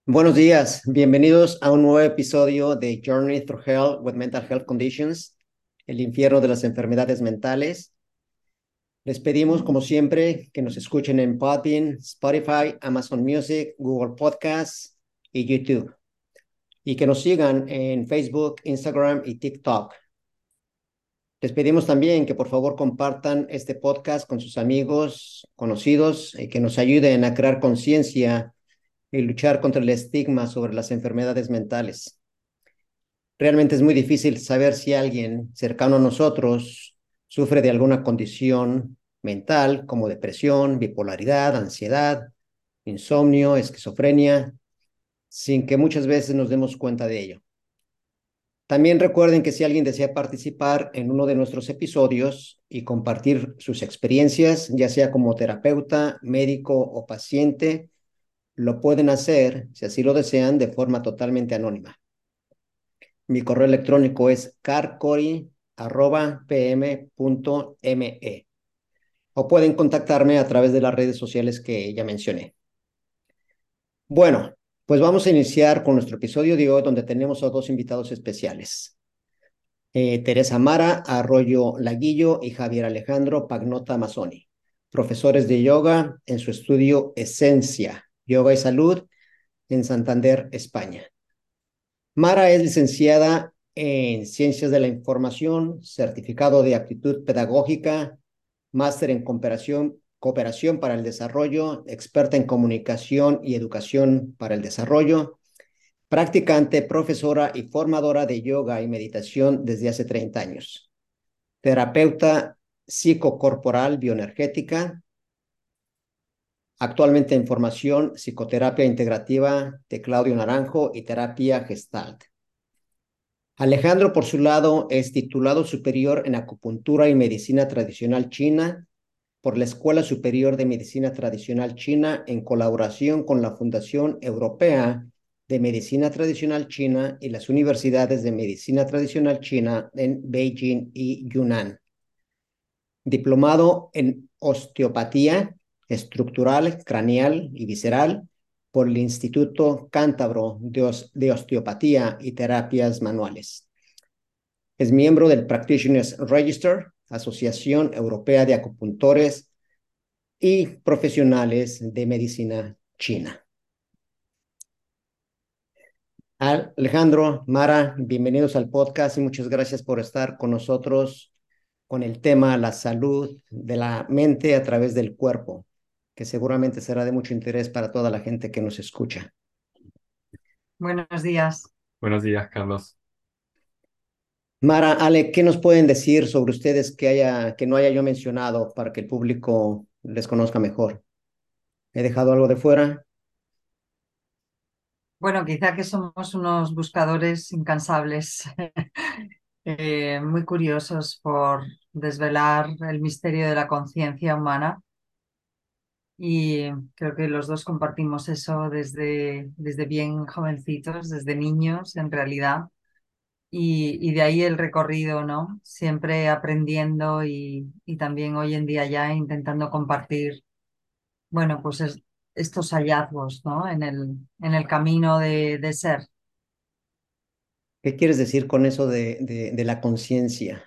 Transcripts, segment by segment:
Buenos días, bienvenidos a un nuevo episodio de Journey Through Hell with Mental Health Conditions, el infierno de las enfermedades mentales. Les pedimos, como siempre, que nos escuchen en Podbean, Spotify, Amazon Music, Google Podcasts y YouTube, y que nos sigan en Facebook, Instagram y TikTok. Les pedimos también que por favor compartan este podcast con sus amigos, conocidos, y que nos ayuden a crear conciencia y luchar contra el estigma sobre las enfermedades mentales. Realmente es muy difícil saber si alguien cercano a nosotros sufre de alguna condición mental como depresión, bipolaridad, ansiedad, insomnio, esquizofrenia, sin que muchas veces nos demos cuenta de ello. También recuerden que si alguien desea participar en uno de nuestros episodios y compartir sus experiencias, ya sea como terapeuta, médico o paciente, lo pueden hacer, si así lo desean, de forma totalmente anónima. Mi correo electrónico es carcori@pm.me o pueden contactarme a través de las redes sociales que ya mencioné. Bueno, pues vamos a iniciar con nuestro episodio de hoy donde tenemos a dos invitados especiales. Teresa Mara Arroyo Laguillo y Javier Alejandro Pagnota Mazzoni, profesores de yoga en su estudio Esencia, Yoga y Salud en Santander, España. Mara es licenciada en Ciencias de la Información, certificado de aptitud pedagógica, máster en cooperación para el desarrollo, experta en comunicación y educación para el desarrollo, practicante, profesora y formadora de yoga y meditación desde hace 30 años, terapeuta psicocorporal bioenergética, actualmente en formación psicoterapia integrativa de Claudio Naranjo y terapia Gestalt. Alejandro, por su lado, es titulado superior en acupuntura y medicina tradicional china por la Escuela Superior de Medicina Tradicional China en colaboración con la Fundación Europea de Medicina Tradicional China y las universidades de Medicina Tradicional China en Beijing y Yunnan. Diplomado en osteopatía estructural, craneal y visceral por el Instituto Cántabro de Osteopatía y Terapias Manuales. Es miembro del Practitioners Register, Asociación Europea de Acupuntores y Profesionales de Medicina China. Alejandro, Mara, bienvenidos al podcast y muchas gracias por estar con nosotros con el tema la salud de la mente a través del cuerpo, que seguramente será de mucho interés para toda la gente que nos escucha. Buenos días. Buenos días, Carlos. Mara, Ale, ¿qué nos pueden decir sobre ustedes que no haya yo mencionado para que el público les conozca mejor? ¿He dejado algo de fuera? Bueno, quizá que somos unos buscadores incansables, muy curiosos por desvelar el misterio de la conciencia humana y creo que los dos compartimos eso desde bien jovencitos, desde niños en realidad, y de ahí el recorrido, ¿no? Siempre aprendiendo y también hoy en día ya intentando compartir, bueno, pues estos hallazgos, ¿no? En el camino de ser. ¿Qué quieres decir con eso de la conciencia?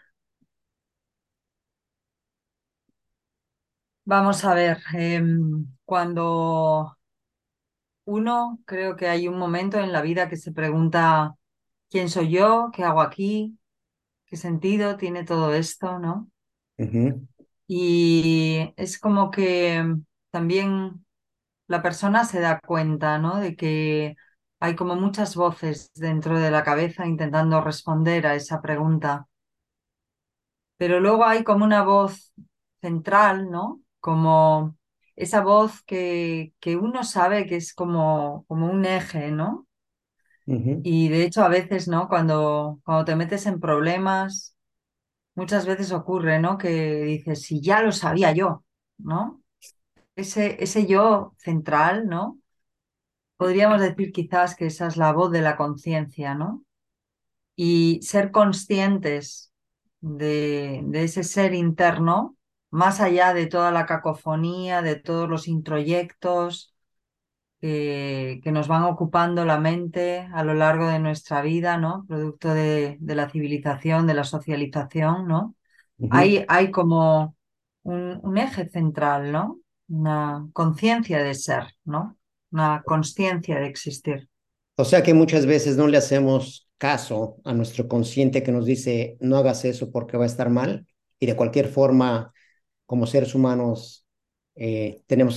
Vamos a ver, cuando uno creo que hay un momento en la vida que se pregunta quién soy yo, qué hago aquí, qué sentido tiene todo esto, ¿no? Ujú, Y es como que también la persona se da cuenta, ¿no? De que hay como muchas voces dentro de la cabeza intentando responder a esa pregunta. Pero luego hay como una voz central, ¿no? Como esa voz que uno sabe que es como un eje, ¿no? ujú, Y de hecho a veces, ¿no? Cuando te metes en problemas, muchas veces ocurre, ¿no? Que dices, si ya lo sabía yo, ¿no? Ese yo central, ¿no? Podríamos decir quizás que esa es la voz de la conciencia, ¿no? Y ser conscientes de ese ser interno, más allá de toda la cacofonía, de todos los introyectos, que nos van ocupando la mente a lo largo de nuestra vida, ¿no? Producto de la civilización, de la socialización, ¿no? Ujú. Hay como un eje central, ¿no? Una conciencia de ser, ¿no? Una consciencia de existir. O sea que muchas veces no le hacemos caso a nuestro consciente que nos dice no hagas eso porque va a estar mal y de cualquier forma como seres humanos tenemos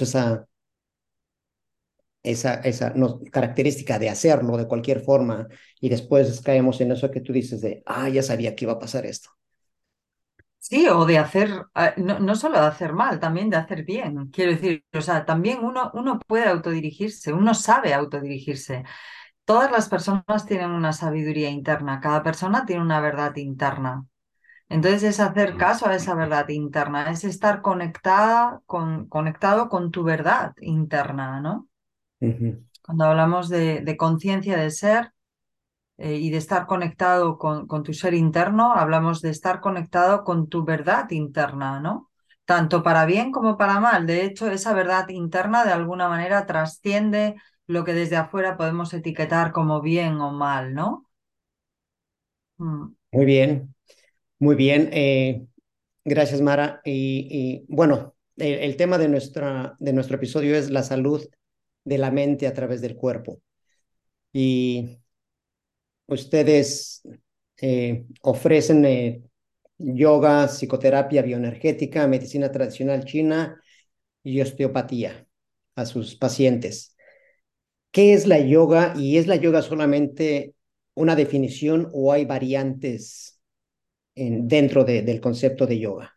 esa característica de hacerlo de cualquier forma y después caemos en eso que tú dices de, ya sabía que iba a pasar esto. Sí, o de hacer, no solo de hacer mal, también de hacer bien. Quiero decir, o sea, también uno puede autodirigirse, uno sabe autodirigirse. Todas las personas tienen una sabiduría interna, cada persona tiene una verdad interna. Entonces es hacer caso a esa verdad interna, es estar conectado con tu verdad interna, ¿no? Ujú. Cuando hablamos de conciencia de ser y de estar conectado con tu ser interno, hablamos de estar conectado con tu verdad interna, ¿no? Tanto para bien como para mal. De hecho, esa verdad interna de alguna manera trasciende lo que desde afuera podemos etiquetar como bien o mal, ¿no? Mm. Muy bien, muy bien. Gracias, Mara. Bueno, el tema de nuestro episodio es la salud de la mente a través del cuerpo. Y ustedes ofrecen yoga, psicoterapia bioenergética, medicina tradicional china y osteopatía a sus pacientes. ¿Qué es la yoga y es la yoga solamente una definición o hay variantes dentro del concepto de yoga?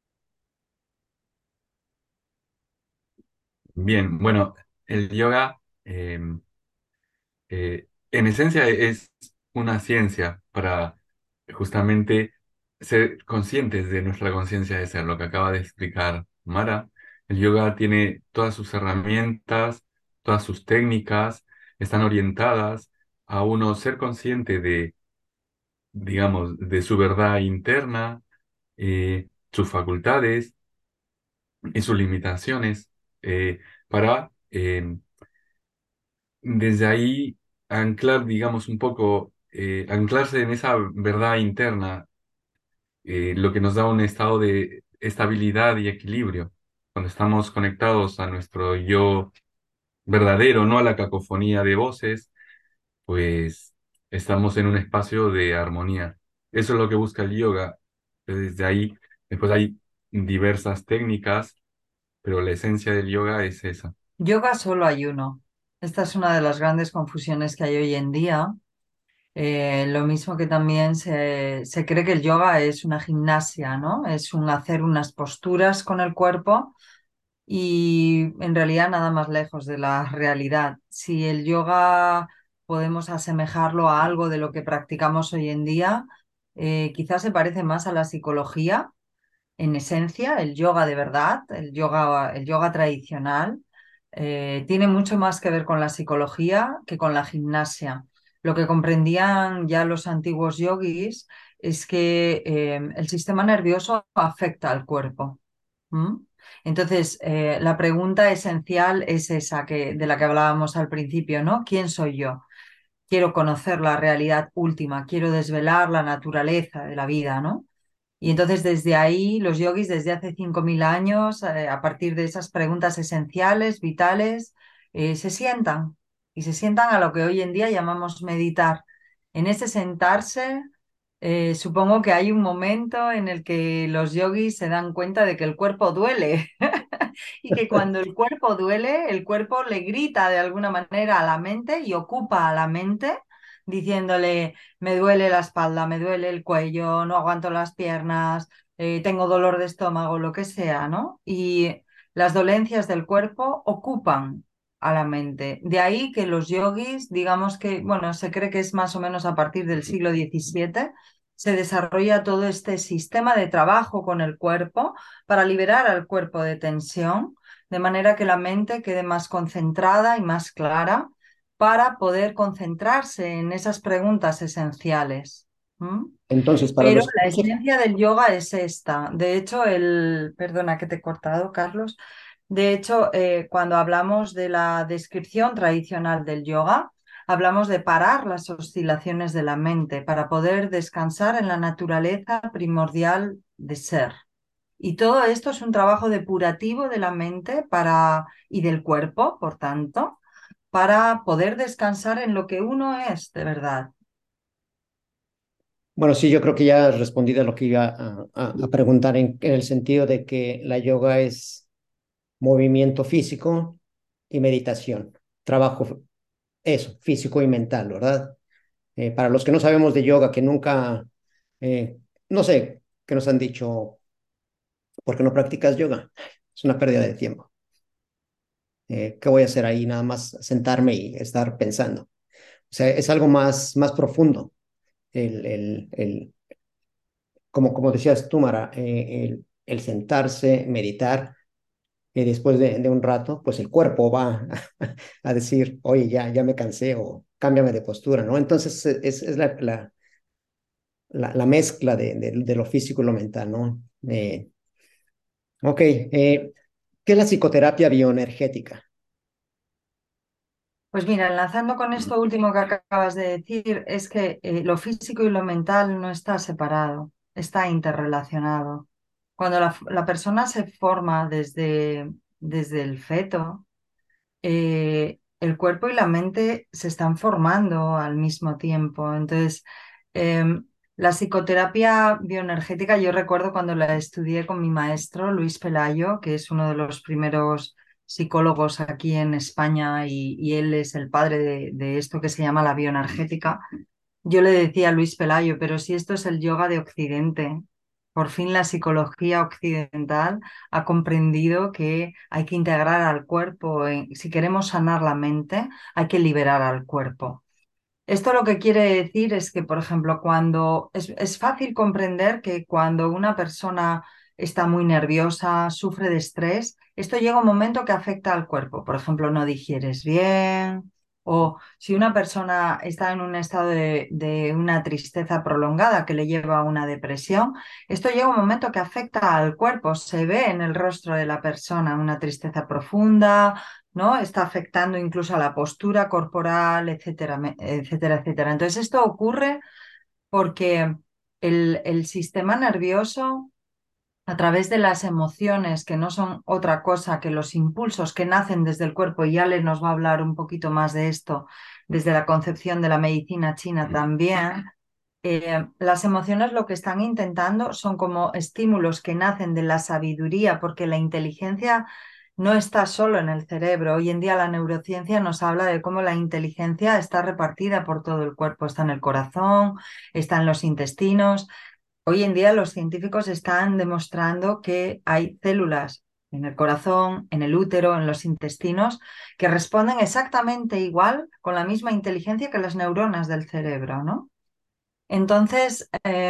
Bien, bueno, el yoga en esencia es una ciencia para justamente ser conscientes de nuestra conciencia de ser, lo que acaba de explicar Mara. El yoga tiene todas sus herramientas, todas sus técnicas, están orientadas a uno ser consciente de, digamos, de su verdad interna, sus facultades y sus limitaciones, para desde ahí anclar, digamos, un poco, anclarse en esa verdad interna, lo que nos da un estado de estabilidad y equilibrio. Cuando estamos conectados a nuestro yo verdadero, no a la cacofonía de voces, pues estamos en un espacio de armonía. Eso es lo que busca el yoga. Desde ahí, después hay diversas técnicas, pero la esencia del yoga es esa. Yoga solo hay uno. Esta es una de las grandes confusiones que hay hoy en día. Lo mismo que también se cree que el yoga es una gimnasia, ¿no? Es un hacer unas posturas con el cuerpo y en realidad nada más lejos de la realidad. Si el yoga podemos asemejarlo a algo de lo que practicamos hoy en día, quizás se parece más a la psicología en esencia, el yoga de verdad, el yoga tradicional, tiene mucho más que ver con la psicología que con la gimnasia. Lo que comprendían ya los antiguos yogis es que el sistema nervioso afecta al cuerpo. ¿M? Entonces, la pregunta esencial es esa de la que hablábamos al principio, ¿no? ¿Quién soy yo? Quiero conocer la realidad última, quiero desvelar la naturaleza de la vida, ¿no? Y entonces desde ahí los yogis desde hace 5.000 años, a partir de esas preguntas esenciales, vitales, se sientan y se sientan a lo que hoy en día llamamos meditar. En ese sentarse, supongo que hay un momento en el que los yogis se dan cuenta de que el cuerpo duele y que cuando el cuerpo duele, el cuerpo le grita de alguna manera a la mente y ocupa a la mente diciéndole me duele la espalda, me duele el cuello, no aguanto las piernas, tengo dolor de estómago, lo que sea, ¿no? Y las dolencias del cuerpo ocupan a la mente. De ahí que los yogis, digamos que, bueno, se cree que es más o menos a partir del siglo XVII, se desarrolla todo este sistema de trabajo con el cuerpo para liberar al cuerpo de tensión, de manera que la mente quede más concentrada y más clara para poder concentrarse en esas preguntas esenciales. ¿M? Entonces, para Pero los que la no son, esencia del yoga es esta. De hecho, perdona que te he cortado, Carlos. De hecho, cuando hablamos de la descripción tradicional del yoga, hablamos de parar las oscilaciones de la mente para poder descansar en la naturaleza primordial de ser. Y todo esto es un trabajo depurativo de la mente y del cuerpo, por tanto, para poder descansar en lo que uno es de verdad. Bueno, sí, yo creo que ya has respondido a lo que iba a preguntar en el sentido de que la yoga es movimiento físico y meditación, trabajo eso, físico y mental, ¿verdad? Para los que no sabemos de yoga, que nunca, no sé, que nos han dicho, ¿por qué no practicas yoga? Es una pérdida de tiempo. ¿Qué voy a hacer ahí? Nada más sentarme y estar pensando. O sea, es algo más profundo. El, como decías tú, Mara, el sentarse, meditar, después de un rato, pues el cuerpo va a decir, oye, ya me cansé o cámbiame de postura, ¿no? Entonces es la mezcla de lo físico y lo mental, ¿no? Ok, ¿qué es la psicoterapia bioenergética? Pues mira, enlazando con esto último que acabas de decir, es que lo físico y lo mental no está separado, está interrelacionado. Cuando la persona se forma desde el feto, el cuerpo y la mente se están formando al mismo tiempo. Entonces, la psicoterapia bioenergética, yo recuerdo cuando la estudié con mi maestro Luis Pelayo, que es uno de los primeros psicólogos aquí en España y él es el padre de esto que se llama la bioenergética. Yo le decía a Luis Pelayo, pero si esto es el yoga de Occidente, por fin la psicología occidental ha comprendido que hay que integrar al cuerpo. Si queremos sanar la mente, hay que liberar al cuerpo. Esto lo que quiere decir es que, por ejemplo, cuando es fácil comprender que cuando una persona está muy nerviosa, sufre de estrés, esto llega un momento que afecta al cuerpo. Por ejemplo, no digieres bien, o si una persona está en un estado de una tristeza prolongada que le lleva a una depresión, esto llega un momento que afecta al cuerpo. Se ve en el rostro de la persona una tristeza profunda, ¿no? Está afectando incluso a la postura corporal, etcétera, etcétera, etcétera. Entonces, esto ocurre porque el sistema nervioso, a través de las emociones, que no son otra cosa que los impulsos que nacen desde el cuerpo, y Ale nos va a hablar un poquito más de esto desde la concepción de la medicina china también. Las emociones lo que están intentando son como estímulos que nacen de la sabiduría, porque la inteligencia no está solo en el cerebro. Hoy en día la neurociencia nos habla de cómo la inteligencia está repartida por todo el cuerpo, está en el corazón, está en los intestinos. Hoy en día los científicos están demostrando que hay células en el corazón, en el útero, en los intestinos, que responden exactamente igual, con la misma inteligencia que las neuronas del cerebro, ¿no? Entonces,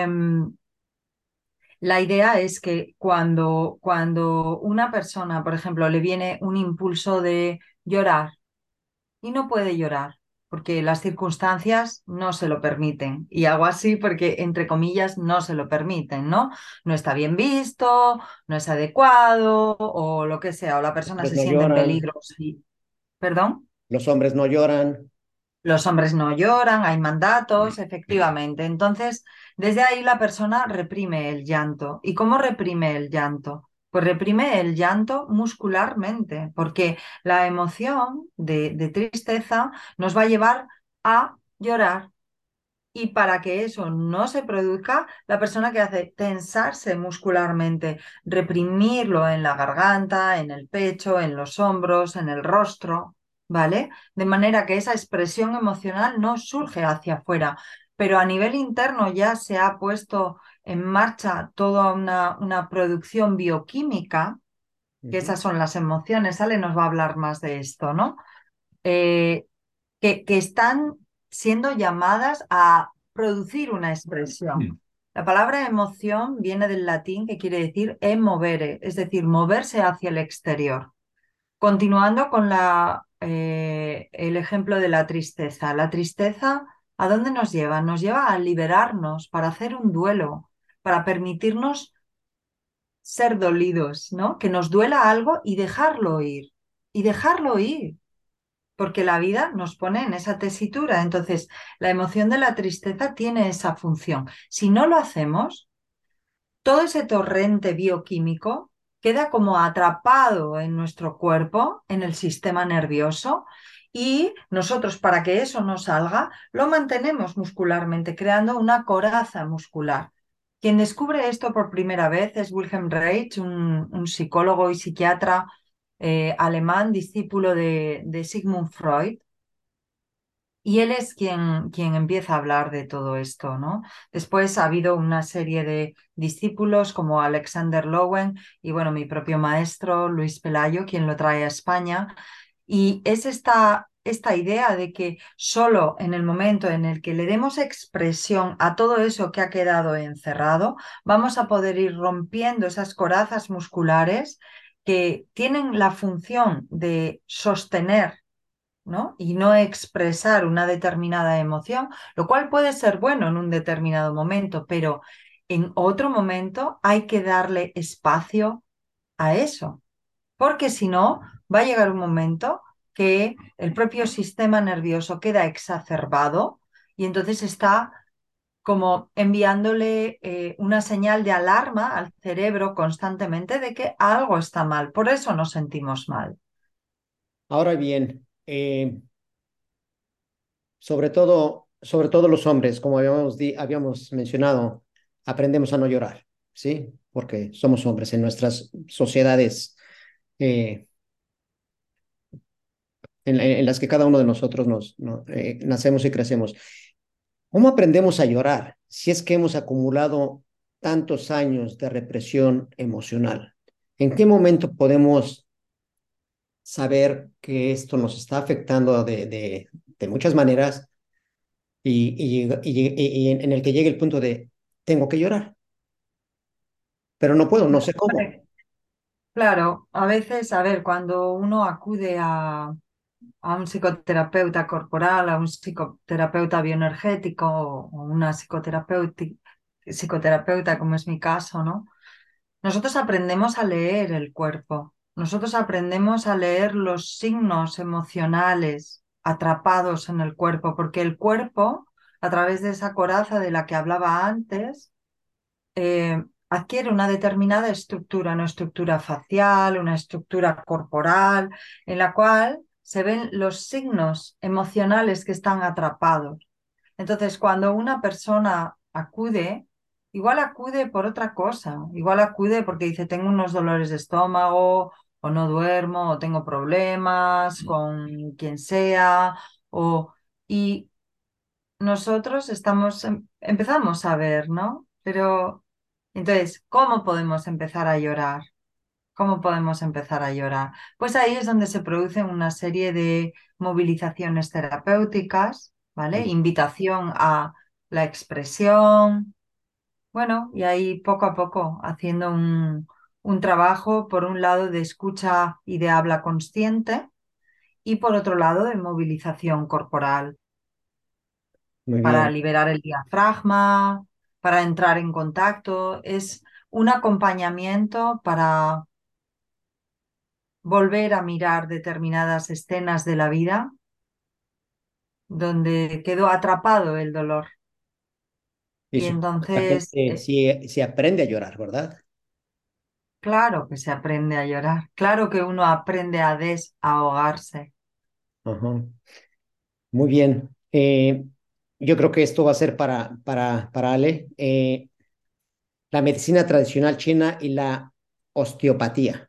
la idea es que cuando una persona, por ejemplo, le viene un impulso de llorar y no puede llorar porque las circunstancias no se lo permiten, y hago así porque, entre comillas, no se lo permiten, ¿no? No está bien visto, no es adecuado o lo que sea, o la persona Hombres se no siente en lloran, peligro. Sí. ¿Perdón? los hombres no lloran. Los hombres no lloran, hay mandatos, efectivamente. Entonces, desde ahí la persona reprime el llanto. ¿Y cómo reprime el llanto? Pues reprime el llanto muscularmente, porque la emoción de tristeza nos va a llevar a llorar. Y para que eso no se produzca, la persona que hace tensarse muscularmente, reprimirlo en la garganta, en el pecho, en los hombros, en el rostro, ¿vale? De manera que esa expresión emocional no surge hacia afuera, pero a nivel interno ya se ha puesto en marcha toda una producción bioquímica, que Ujú, esas son las emociones. Ale nos va a hablar más de esto, ¿no? Eh, que están siendo llamadas a producir una expresión. La palabra emoción viene del latín, que quiere decir emovere, es decir, moverse hacia el exterior. Continuando con el ejemplo de la tristeza. La tristeza, ¿a dónde nos lleva? Nos lleva a liberarnos, para hacer un duelo, para permitirnos ser dolidos, ¿no? Que nos duela algo y dejarlo ir, porque la vida nos pone en esa tesitura. Entonces, la emoción de la tristeza tiene esa función. Si no lo hacemos, todo ese torrente bioquímico queda como atrapado en nuestro cuerpo, en el sistema nervioso, y nosotros, para que eso no salga, lo mantenemos muscularmente, creando una coraza muscular. Quien descubre esto por primera vez es Wilhelm Reich, un psicólogo y psiquiatra alemán, discípulo de Sigmund Freud. Y él es quien empieza a hablar de todo esto, ¿no? Después ha habido una serie de discípulos como Alexander Lowen y, bueno, mi propio maestro Luis Pelayo, quien lo trae a España. Y es esta idea de que solo en el momento en el que le demos expresión a todo eso que ha quedado encerrado, vamos a poder ir rompiendo esas corazas musculares que tienen la función de sostener, ¿no? Y no expresar una determinada emoción, lo cual puede ser bueno en un determinado momento, pero en otro momento hay que darle espacio a eso, porque si no, va a llegar un momento que el propio sistema nervioso queda exacerbado y entonces está como enviándole una señal de alarma al cerebro constantemente de que algo está mal, por eso nos sentimos mal. Ahora bien, sobre todo los hombres, como habíamos mencionado, aprendemos a no llorar, ¿sí? Porque somos hombres en nuestras sociedades eh, en las que cada uno de nosotros nacemos y crecemos. ¿Cómo aprendemos a llorar si es que hemos acumulado tantos años de represión emocional? ¿En qué momento podemos saber que esto nos está afectando de muchas maneras y en el que llegue el punto de tengo que llorar, pero no puedo, no sé cómo? Claro, a veces, a ver, cuando uno acude a un psicoterapeuta corporal, a un psicoterapeuta bioenergético o una psicoterapeuta, como es mi caso, ¿no? Nosotros aprendemos a leer el cuerpo, nosotros aprendemos a leer los signos emocionales atrapados en el cuerpo, porque el cuerpo, a través de esa coraza de la que hablaba antes, adquiere una determinada estructura, una estructura facial, una estructura corporal, en la cual se ven los signos emocionales que están atrapados. Entonces, cuando una persona acude, igual acude por otra cosa, igual acude porque dice, tengo unos dolores de estómago, o no duermo, o tengo problemas con quien sea, o... Y nosotros empezamos a ver, ¿no? Pero entonces, ¿cómo podemos empezar a llorar? ¿Cómo podemos empezar a llorar? Pues ahí es donde se producen una serie de movilizaciones terapéuticas, ¿vale? Invitación a la expresión, bueno, y ahí poco a poco haciendo un trabajo, por un lado, de escucha y de habla consciente, y por otro lado, de movilización corporal Muy para bien. liberar el diafragma, para entrar en contacto. Es un acompañamiento para volver a mirar determinadas escenas de la vida donde quedó atrapado el dolor. Y Y supongo que la entonces, gente sí aprende a llorar, ¿verdad? claro que se aprende a llorar, claro que uno aprende a desahogarse. Ajá. Muy bien. Yo creo que esto va a ser para Ale. La medicina tradicional china y la osteopatía.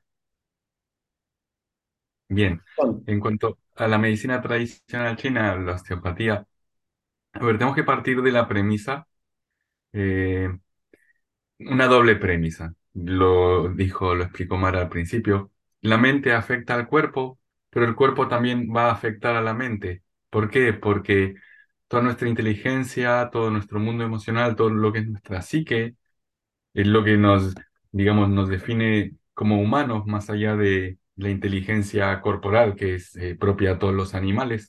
Bien, Son, en cuanto a la medicina tradicional china, la osteopatía, a ver, tenemos que partir de la premisa, eh, una doble premisa. Lo explicó Mara al principio. La mente afecta al cuerpo, pero el cuerpo también va a afectar a la mente. ¿Por qué? Porque toda nuestra inteligencia, todo nuestro mundo emocional, todo lo que es nuestra psique, es lo que nos, digamos, nos define como humanos, más allá de la inteligencia corporal que es propia a todos los animales.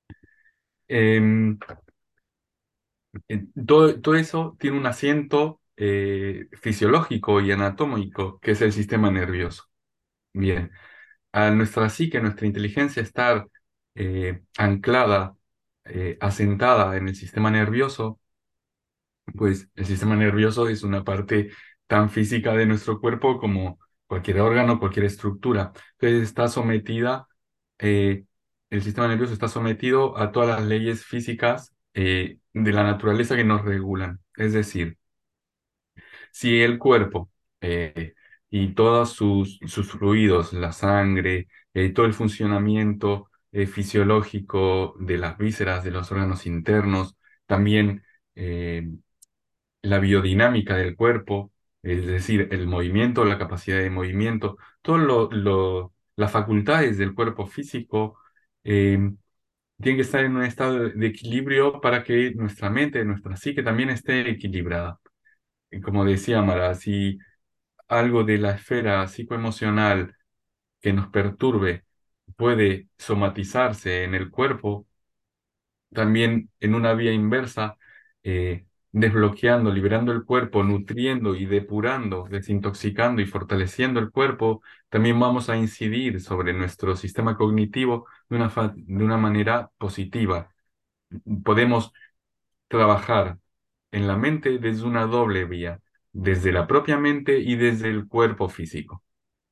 Em, todo eso tiene un asiento fisiológico y anatómico que es el sistema nervioso. Bien, a nuestra psique, nuestra inteligencia estar anclada, asentada en el sistema nervioso, pues el sistema nervioso es una parte tan física de nuestro cuerpo como cualquier órgano, cualquier estructura. Entonces está sometida, eh, el sistema nervioso está sometido a todas las leyes físicas de la naturaleza que nos regulan. Es decir, si el cuerpo y todos sus fluidos, la sangre, todo el funcionamiento fisiológico de las vísceras, de los órganos internos, también eh, la biodinámica del cuerpo, es decir, el movimiento, la capacidad de movimiento, todas las facultades del cuerpo físico eh, tienen que estar en un estado de equilibrio para que nuestra mente, nuestra psique también esté equilibrada. Y como decía Mara, si algo de la esfera psicoemocional que nos perturbe puede somatizarse en el cuerpo, también en una vía inversa, desbloqueando, liberando el cuerpo, nutriendo y depurando, desintoxicando y fortaleciendo el cuerpo, también vamos a incidir sobre nuestro sistema cognitivo de una manera positiva. Podemos trabajar en la mente desde una doble vía, desde la propia mente y desde el cuerpo físico.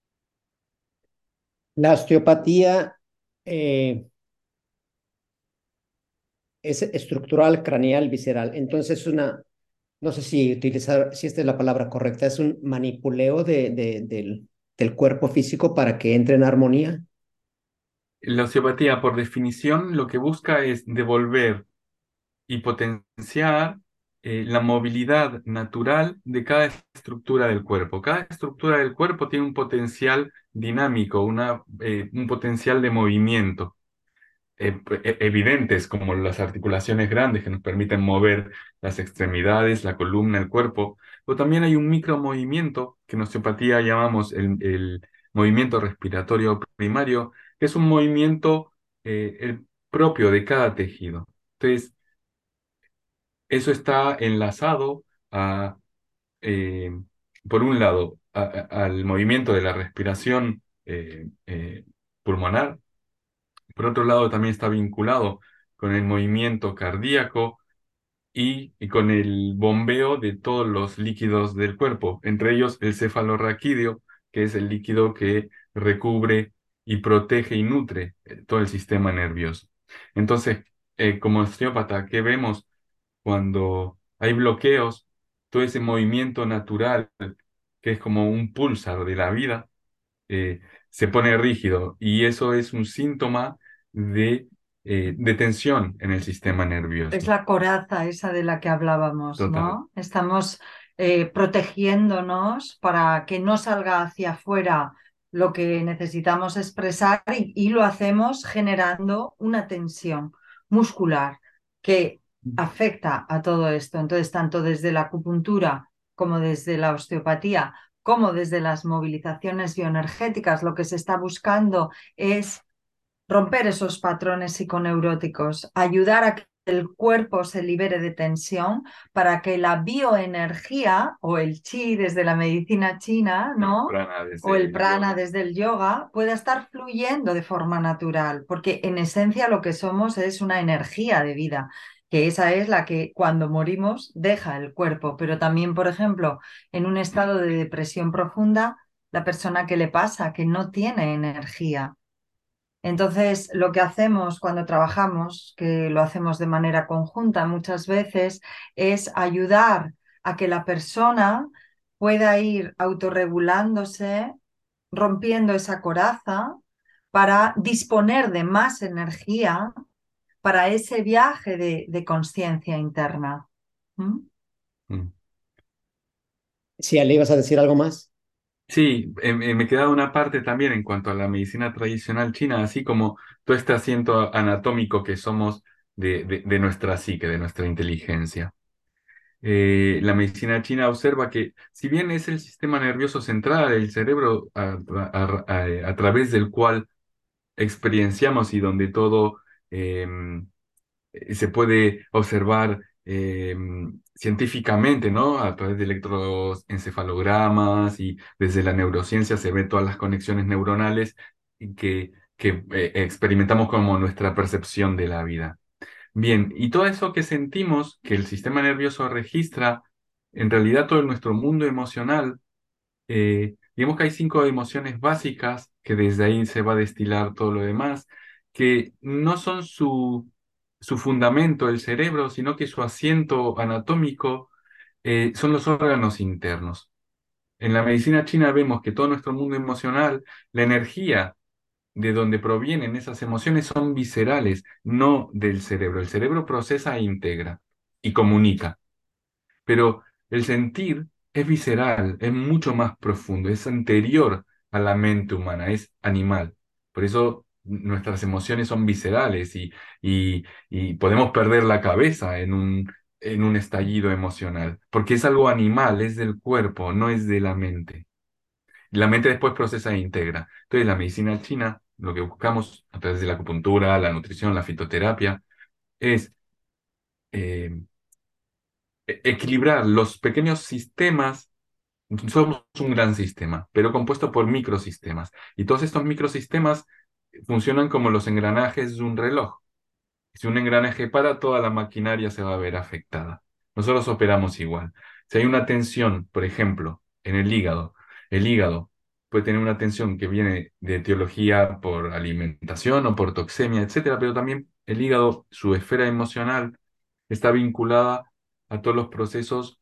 La osteopatía eh, es estructural, craneal, visceral. Entonces, no sé si utilizar, si esta es la palabra correcta, es un manipuleo del cuerpo físico para que entre en armonía. La osteopatía, por definición, lo que busca es devolver y potenciar la movilidad natural de cada estructura del cuerpo. Cada estructura del cuerpo tiene un potencial dinámico, un potencial de movimiento. Evidentes como las articulaciones grandes que nos permiten mover las extremidades, la columna, el cuerpo, pero también hay un micromovimiento que en osteopatía llamamos el movimiento respiratorio primario, que es un movimiento el propio de cada tejido. Entonces, eso está enlazado a, eh, por un lado, al movimiento de la respiración pulmonar. Por otro lado, también está vinculado con el movimiento cardíaco y con el bombeo de todos los líquidos del cuerpo, entre ellos el cefalorraquídeo, que es el líquido que recubre y protege y nutre todo el sistema nervioso. Entonces, como osteópata, ¿qué vemos cuando hay bloqueos? Todo ese movimiento natural, que es como un pulsar de la vida, se pone rígido y eso es un síntoma de tensión en el sistema Es nervioso. la coraza esa de la que hablábamos, Total. ¿no? Estamos protegiéndonos para que no salga hacia afuera lo que necesitamos expresar y lo hacemos generando una tensión muscular que afecta a todo esto. Entonces, tanto desde la acupuntura como desde la osteopatía, como desde las movilizaciones bioenergéticas, lo que se está buscando es romper esos patrones psiconeuróticos, ayudar a que el cuerpo se libere de tensión para que la bioenergía o el chi desde la medicina china, ¿no? Prana O desde el el prana yoga. desde el yoga pueda estar fluyendo de forma natural, porque en esencia lo que somos es una energía de vida, que esa es la que cuando morimos deja el cuerpo, pero también, por ejemplo, en un estado de depresión profunda, la persona que le pasa, que no tiene energía. Entonces, lo que hacemos cuando trabajamos, que lo hacemos de manera conjunta muchas veces, es ayudar a que la persona pueda ir autorregulándose, rompiendo esa coraza para disponer de más energía para ese viaje de conciencia interna. ¿Mm? Mm. Si Ale ibas a decir algo más. Sí, me queda una parte también en cuanto a la medicina tradicional china, así como todo este asiento anatómico que somos de nuestra psique, de nuestra inteligencia. La medicina china observa que si bien es el sistema nervioso central, el cerebro a través del cual experienciamos y donde todo se puede observar eh, científicamente, ¿no? A través de electroencefalogramas y desde la neurociencia se ven todas las conexiones neuronales y que experimentamos como nuestra percepción de la vida. Bien, y todo eso que sentimos, que el sistema nervioso registra, en realidad todo nuestro mundo emocional, digamos que hay 5 emociones básicas, que desde ahí se va a destilar todo lo demás, que no son su fundamento el cerebro, sino que su asiento anatómico son los órganos internos. En la medicina china vemos que todo nuestro mundo emocional, la energía de donde provienen esas emociones son viscerales, no del cerebro. El cerebro procesa e integra y comunica, pero el sentir es visceral, es mucho más profundo, es anterior a la mente humana, es animal. Por eso nuestras emociones son viscerales y podemos perder la cabeza en un estallido emocional, porque es algo animal, es del cuerpo, no es de la mente. La mente después procesa e integra. Entonces, la medicina china, lo que buscamos a través de la acupuntura, la nutrición, la fitoterapia, es eh, equilibrar los pequeños sistemas. Somos un gran sistema, pero compuesto por microsistemas. Y todos estos microsistemas funcionan como los engranajes de un reloj. Si un engranaje para, toda la maquinaria se va a ver afectada. Nosotros operamos igual. Si hay una tensión, por ejemplo, en el hígado puede tener una tensión que viene de etiología por alimentación o por toxemia, etcétera, pero también el hígado, su esfera emocional, está vinculada a todos los procesos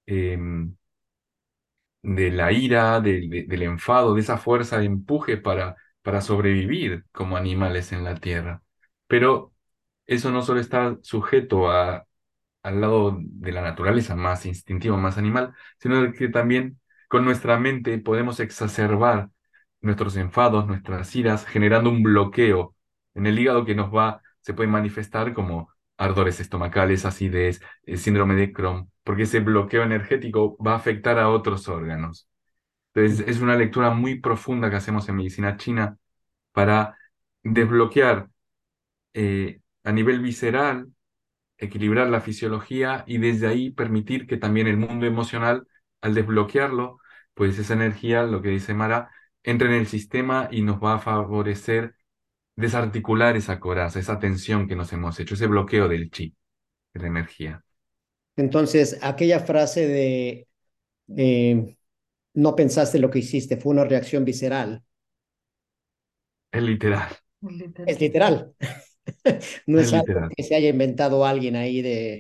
de la ira, del enfado, de esa fuerza de empuje para sobrevivir como animales en la tierra. Pero eso no solo está sujeto al lado de la naturaleza más instintivo, más animal, sino que también con nuestra mente podemos exacerbar nuestros enfados, nuestras iras, generando un bloqueo en el hígado que se puede manifestar como ardores estomacales, acidez, síndrome de Crohn, porque ese bloqueo energético va a afectar a otros órganos. Entonces, es una lectura muy profunda que hacemos en medicina china para desbloquear a nivel visceral, equilibrar la fisiología y desde ahí permitir que también el mundo emocional, al desbloquearlo, pues esa energía, lo que dice Mara, entre en el sistema y nos va a favorecer desarticular esa coraza, esa tensión que nos hemos hecho, ese bloqueo del chi, de la energía. Entonces, aquella frase de eh, no pensaste lo que hiciste, fue una reacción visceral, Es literal, es Literal. literal. No es es algo literal. que se haya inventado alguien ahí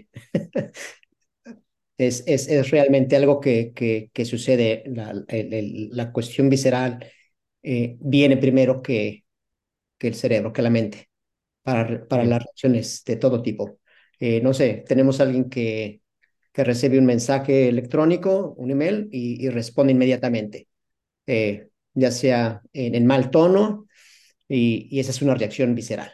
es realmente algo que sucede. La cuestión visceral viene primero que el cerebro, que la mente, para Sí. las reacciones de todo tipo. No sé, tenemos alguien que recibe un mensaje electrónico, un email, y responde inmediatamente, ya sea en mal tono, y esa es una reacción visceral.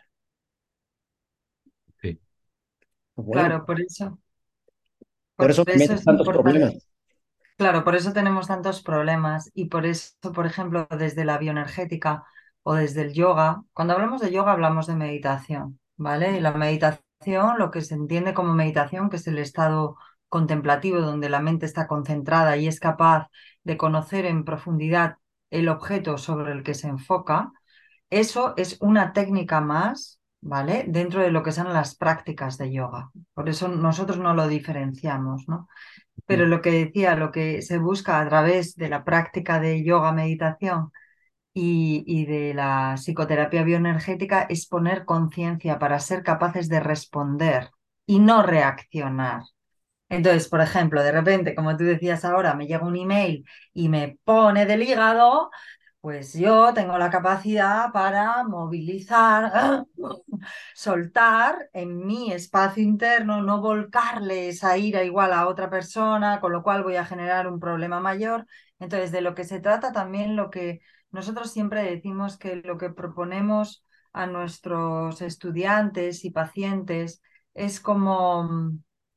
Sí. Bueno, Claro, por por eso me eso meten es tantos problemas. importante. Claro, por eso tenemos tantos problemas y por eso, por ejemplo, desde la bioenergética o desde el yoga, cuando hablamos de yoga hablamos de meditación, ¿vale? Y la meditación, lo que se entiende como meditación, que es el estado contemplativo donde la mente está concentrada y es capaz de conocer en profundidad el objeto sobre el que se enfoca, eso es una técnica más, ¿vale? Dentro de lo que son las prácticas de yoga. Por eso nosotros no lo diferenciamos, ¿no? Pero lo que decía, lo que se busca a través de la práctica de yoga, meditación y de la psicoterapia bioenergética es poner conciencia para ser capaces de responder y no reaccionar. Entonces, por ejemplo, de repente, como tú decías ahora, me llega un email y me pone del hígado, pues yo tengo la capacidad para movilizar, soltar en mi espacio interno, no volcarle esa ira igual a otra persona, con lo cual voy a generar un problema mayor. Entonces, de lo que se trata también, lo que nosotros siempre decimos que lo que proponemos a nuestros estudiantes y pacientes es como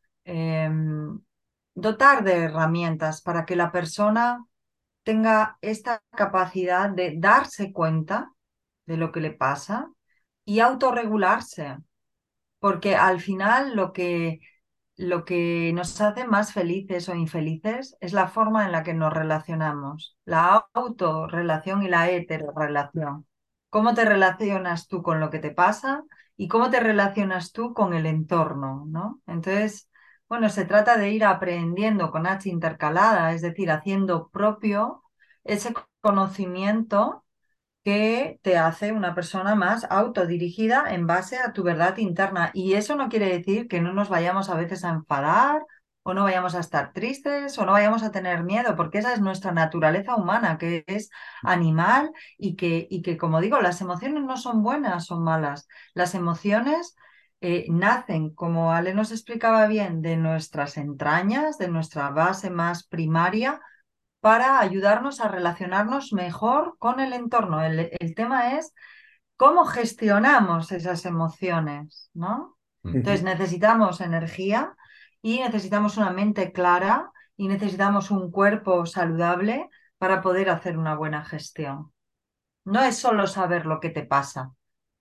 dotar de herramientas para que la persona tenga esta capacidad de darse cuenta de lo que le pasa y autorregularse, porque al final lo que lo que nos hace más felices o infelices es la forma en la que nos relacionamos, la autorrelación y la heterorrelación. ¿Cómo te relacionas tú con lo que te pasa y cómo te relacionas tú con el entorno, ¿no? Entonces, bueno, se trata de ir aprendiendo con H intercalada, es decir, haciendo propio ese conocimiento que te hace una persona más autodirigida en base a tu verdad interna. Y eso no quiere decir que no nos vayamos a veces a enfadar o no vayamos a estar tristes o no vayamos a tener miedo, porque esa es nuestra naturaleza humana, que es animal y que, como digo, las emociones no son buenas, son malas. Las emociones nacen, como Ale nos explicaba bien, de nuestras entrañas, de nuestra base más primaria para ayudarnos a relacionarnos mejor con el entorno. El tema es cómo gestionamos esas emociones, ¿no? Mm. Entonces Ujú. necesitamos energía y necesitamos una mente clara y necesitamos un cuerpo saludable para poder hacer una buena gestión. No es solo saber lo que te pasa,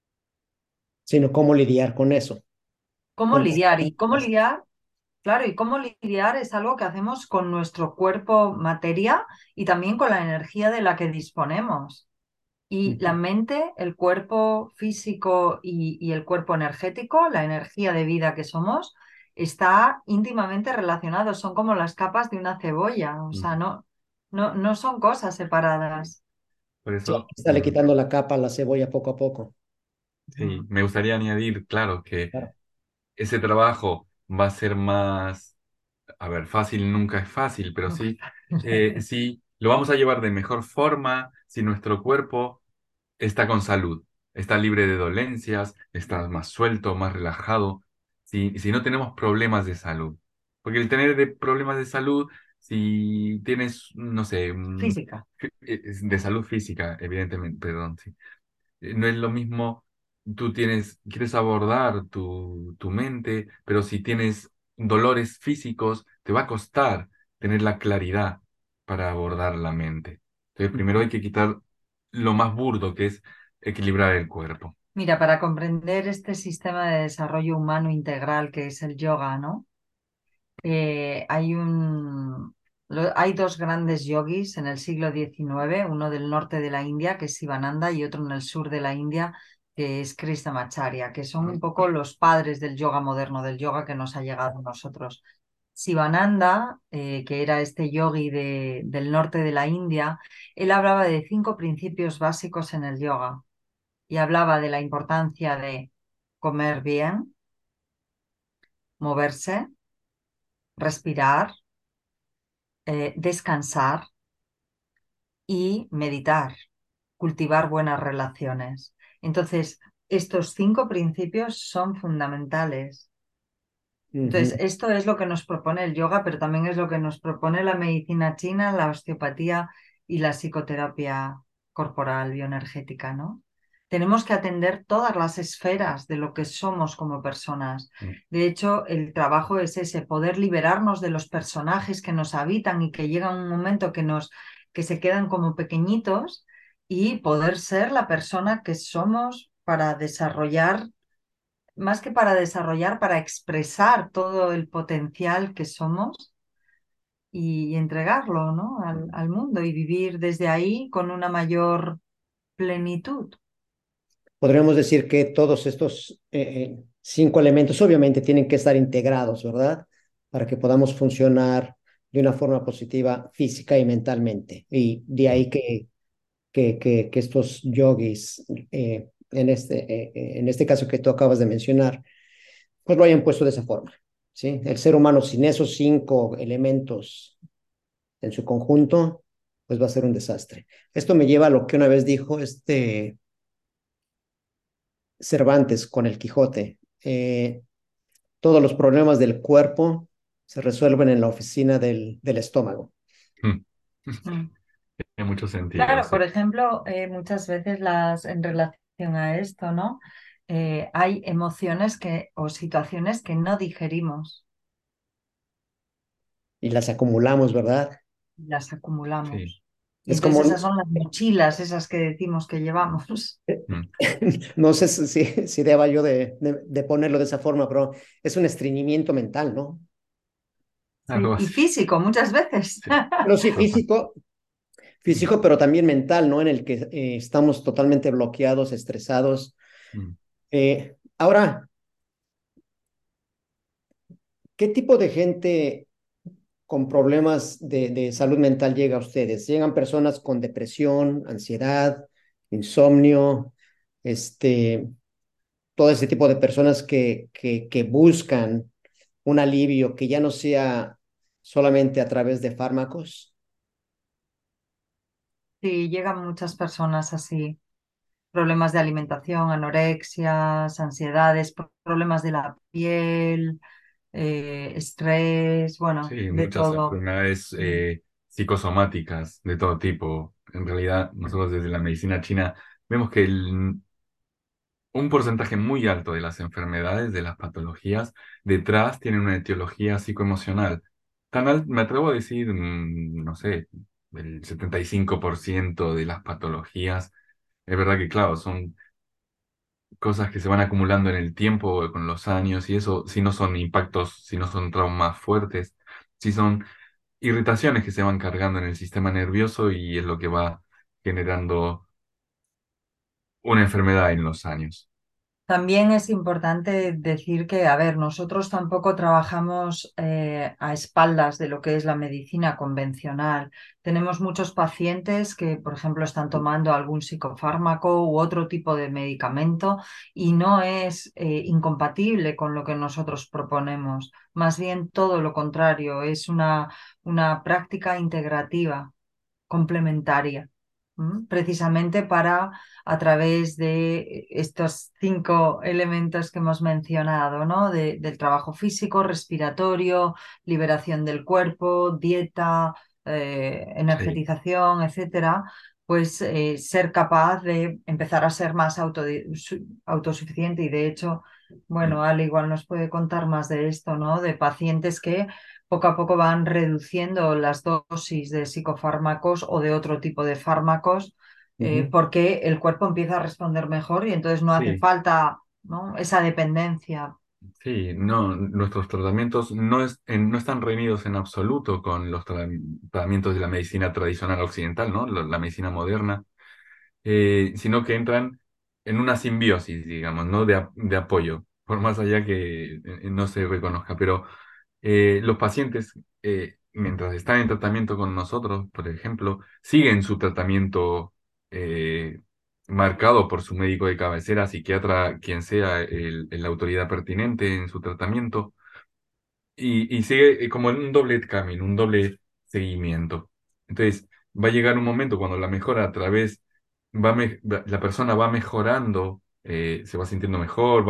Sino cómo lidiar con eso, cómo con las lidiar y cómo críticas. lidiar. Claro, y cómo lidiar es algo que hacemos con nuestro cuerpo materia y también con la energía de la que disponemos. Y la Ujú. mente, el cuerpo físico y el cuerpo energético, la energía de vida que somos, está íntimamente relacionado. Son como las capas de una cebolla, o sea, Mm. no son cosas separadas. Por Sí, eso, estarle quitando la capa a la cebolla poco a poco. sí, Mm. me gustaría añadir, claro, que Claro. ese trabajo va a ser más, a ver, fácil nunca es fácil, pero sí, sí, lo vamos a llevar de mejor forma si nuestro cuerpo está con salud, está libre de dolencias, está más suelto, más relajado, si no tenemos problemas de salud. Porque el tener problemas de salud, si tienes, no sé, Física. de salud física, evidentemente, perdón, sí. No es lo mismo, quieres abordar tu mente, pero si tienes dolores físicos, te va a costar tener la claridad para abordar la mente. Entonces, primero hay que quitar lo más burdo, que es equilibrar el cuerpo. Mira, para comprender este sistema de desarrollo humano integral que es el yoga, ¿no? Hay hay dos grandes yogis en el siglo XIX, uno del norte de la India, que es Sivananda, y otro en el sur de la India, que es Krishnamacharya, que son un poco los padres del yoga moderno, del yoga que nos ha llegado a nosotros. Sivananda, que era este yogi del norte de la India, él hablaba de 5 principios básicos en el yoga y hablaba de la importancia de comer bien, moverse, respirar, descansar y meditar, cultivar buenas relaciones. Entonces, estos 5 principios son fundamentales. Entonces, Ujú. esto es lo que nos propone el yoga, pero también es lo que nos propone la medicina china, la osteopatía y la psicoterapia corporal bioenergética, ¿no? Tenemos que atender todas las esferas de lo que somos como personas. Mm. De hecho, el trabajo es ese, poder liberarnos de los personajes que nos habitan y que llega un momento que se quedan como pequeñitos y poder ser la persona que somos para desarrollar más que para desarrollar, para expresar todo el potencial que somos y entregarlo, ¿no? al mundo y vivir desde ahí con una mayor plenitud. Podríamos decir que todos estos 5 elementos obviamente tienen que estar integrados, ¿verdad? Para que podamos funcionar de una forma positiva física y mentalmente. Y de ahí que estos yogis, en este caso que tú acabas de mencionar, pues lo hayan puesto de esa forma, ¿sí? El ser humano sin esos 5 elementos en su conjunto, pues va a ser un desastre. Esto me lleva a lo que una vez dijo Cervantes con el Quijote. Todos los problemas del cuerpo se resuelven en la oficina del estómago. Mm. Mm. Tiene mucho sentido, Claro, sí. por ejemplo, muchas veces en relación a esto, ¿no? Hay emociones o situaciones que no digerimos Y las acumulamos, ¿verdad? y las Sí. acumulamos. Y Es entonces como, esas son las mochilas, esas que decimos que llevamos. Mm. no sé si deba yo de ponerlo de esa forma, pero es un estreñimiento mental, ¿no? Algo Sí, y así. físico muchas veces. Sí, Pero sí, total. físico, pero también mental, ¿no? En el que estamos totalmente bloqueados, estresados. Mm. Ahora, ¿qué tipo de gente con problemas de salud mental llega a ustedes? ¿Llegan personas con depresión, ansiedad, insomnio, este, todo ese tipo de personas que buscan un alivio que ya no sea solamente a través de fármacos? Sí, llegan muchas personas así. Problemas de alimentación, anorexias, ansiedades, problemas de la piel, estrés, bueno, Sí, de muchas todo. enfermedades Mm. psicosomáticas de todo tipo. En realidad, nosotros desde la medicina china vemos que un porcentaje muy alto de las enfermedades, de las patologías, detrás tienen una etiología psicoemocional. Me atrevo a decir, no sé, el 75% de las patologías. Es verdad que, claro, son cosas que se van acumulando en el tiempo, con los años, y eso, si no son impactos, si no son traumas fuertes, si son irritaciones que se van cargando en el sistema nervioso y es lo que va generando una enfermedad en los años. También es importante decir que, a ver, nosotros tampoco trabajamos a espaldas de lo que es la medicina convencional. Tenemos muchos pacientes que, por ejemplo, están tomando algún psicofármaco u otro tipo de medicamento y no es incompatible con lo que nosotros proponemos. Más bien todo lo contrario, es una práctica integrativa complementaria, precisamente para, a través de estos 5 elementos que hemos mencionado, ¿no? Del trabajo físico, respiratorio, liberación del cuerpo, dieta, Sí, energetización, etcétera, pues ser capaz de empezar a ser más autosuficiente y de hecho, bueno, mm, al igual nos puede contar más de esto, ¿no? De pacientes que poco a poco van reduciendo las dosis de psicofármacos o de otro tipo de fármacos, Ujú. porque el cuerpo empieza a responder mejor y entonces no hace sí, falta, ¿no? Esa dependencia. sí, no, nuestros tratamientos no están reñidos en absoluto con los tratamientos de la medicina tradicional occidental, ¿no? La medicina moderna, sino que entran en una simbiosis, digamos, ¿no? De apoyo, por más allá que no se reconozca. Pero los pacientes, mientras están en tratamiento con nosotros, por ejemplo, siguen su tratamiento eh, marcado por su médico de cabecera, psiquiatra, quien sea la autoridad pertinente en su tratamiento, y sigue como en un doble camino, un doble seguimiento. Entonces, va a llegar un momento cuando la mejora a través, la persona va mejorando, se va sintiendo mejor,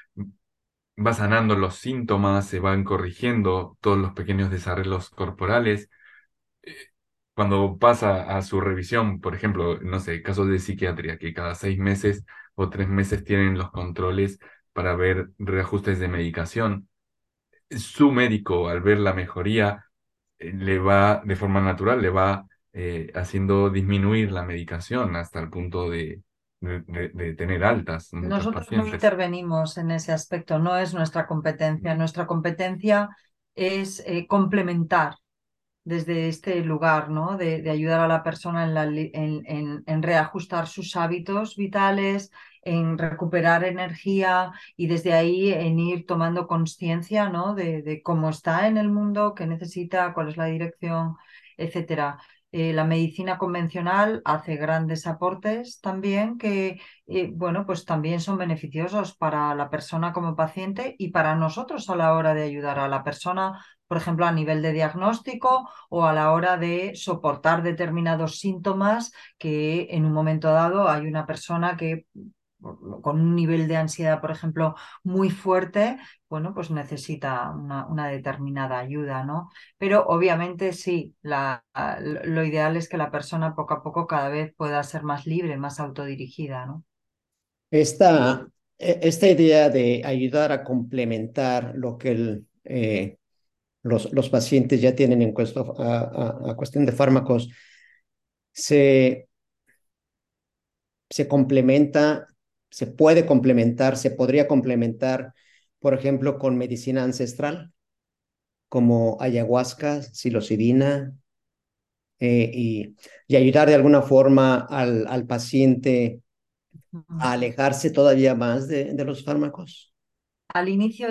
va sanando los síntomas, se van corrigiendo todos los pequeños desarreglos corporales. Eh, Cuando pasa a su revisión, por ejemplo, no sé, casos de psiquiatría, que cada 6 meses o 3 meses tienen los controles para ver reajustes de medicación, su médico, al ver la mejoría, le va, de forma natural, le va haciendo disminuir la medicación hasta el punto de tener altas muchos Nosotros no pacientes. intervenimos en ese aspecto, no es nuestra competencia. Nuestra competencia es complementar desde este lugar, ¿no? De ayudar a la persona en reajustar sus hábitos vitales, en recuperar energía y desde ahí en ir tomando conciencia, ¿no? De cómo está en el mundo, qué necesita, cuál es la dirección, etcétera. La medicina convencional hace grandes aportes también que, bueno, pues también son beneficiosos para la persona como paciente y para nosotros a la hora de ayudar a la persona, por ejemplo, a nivel de diagnóstico o a la hora de soportar determinados síntomas que en un momento dado hay una persona que con un nivel de ansiedad, por ejemplo, muy fuerte, bueno, pues necesita una determinada ayuda, ¿no? Pero obviamente sí, lo ideal es que la persona poco a poco cada vez pueda ser más libre, más autodirigida, ¿no? Esta idea de ayudar a complementar lo que los pacientes ya tienen en cuestión a cuestión de fármacos, se, se complementa, se puede complementar, se podría complementar, por ejemplo, con medicina ancestral, como ayahuasca, psilocibina, y ayudar de alguna forma al paciente a alejarse todavía más de los fármacos. Al inicio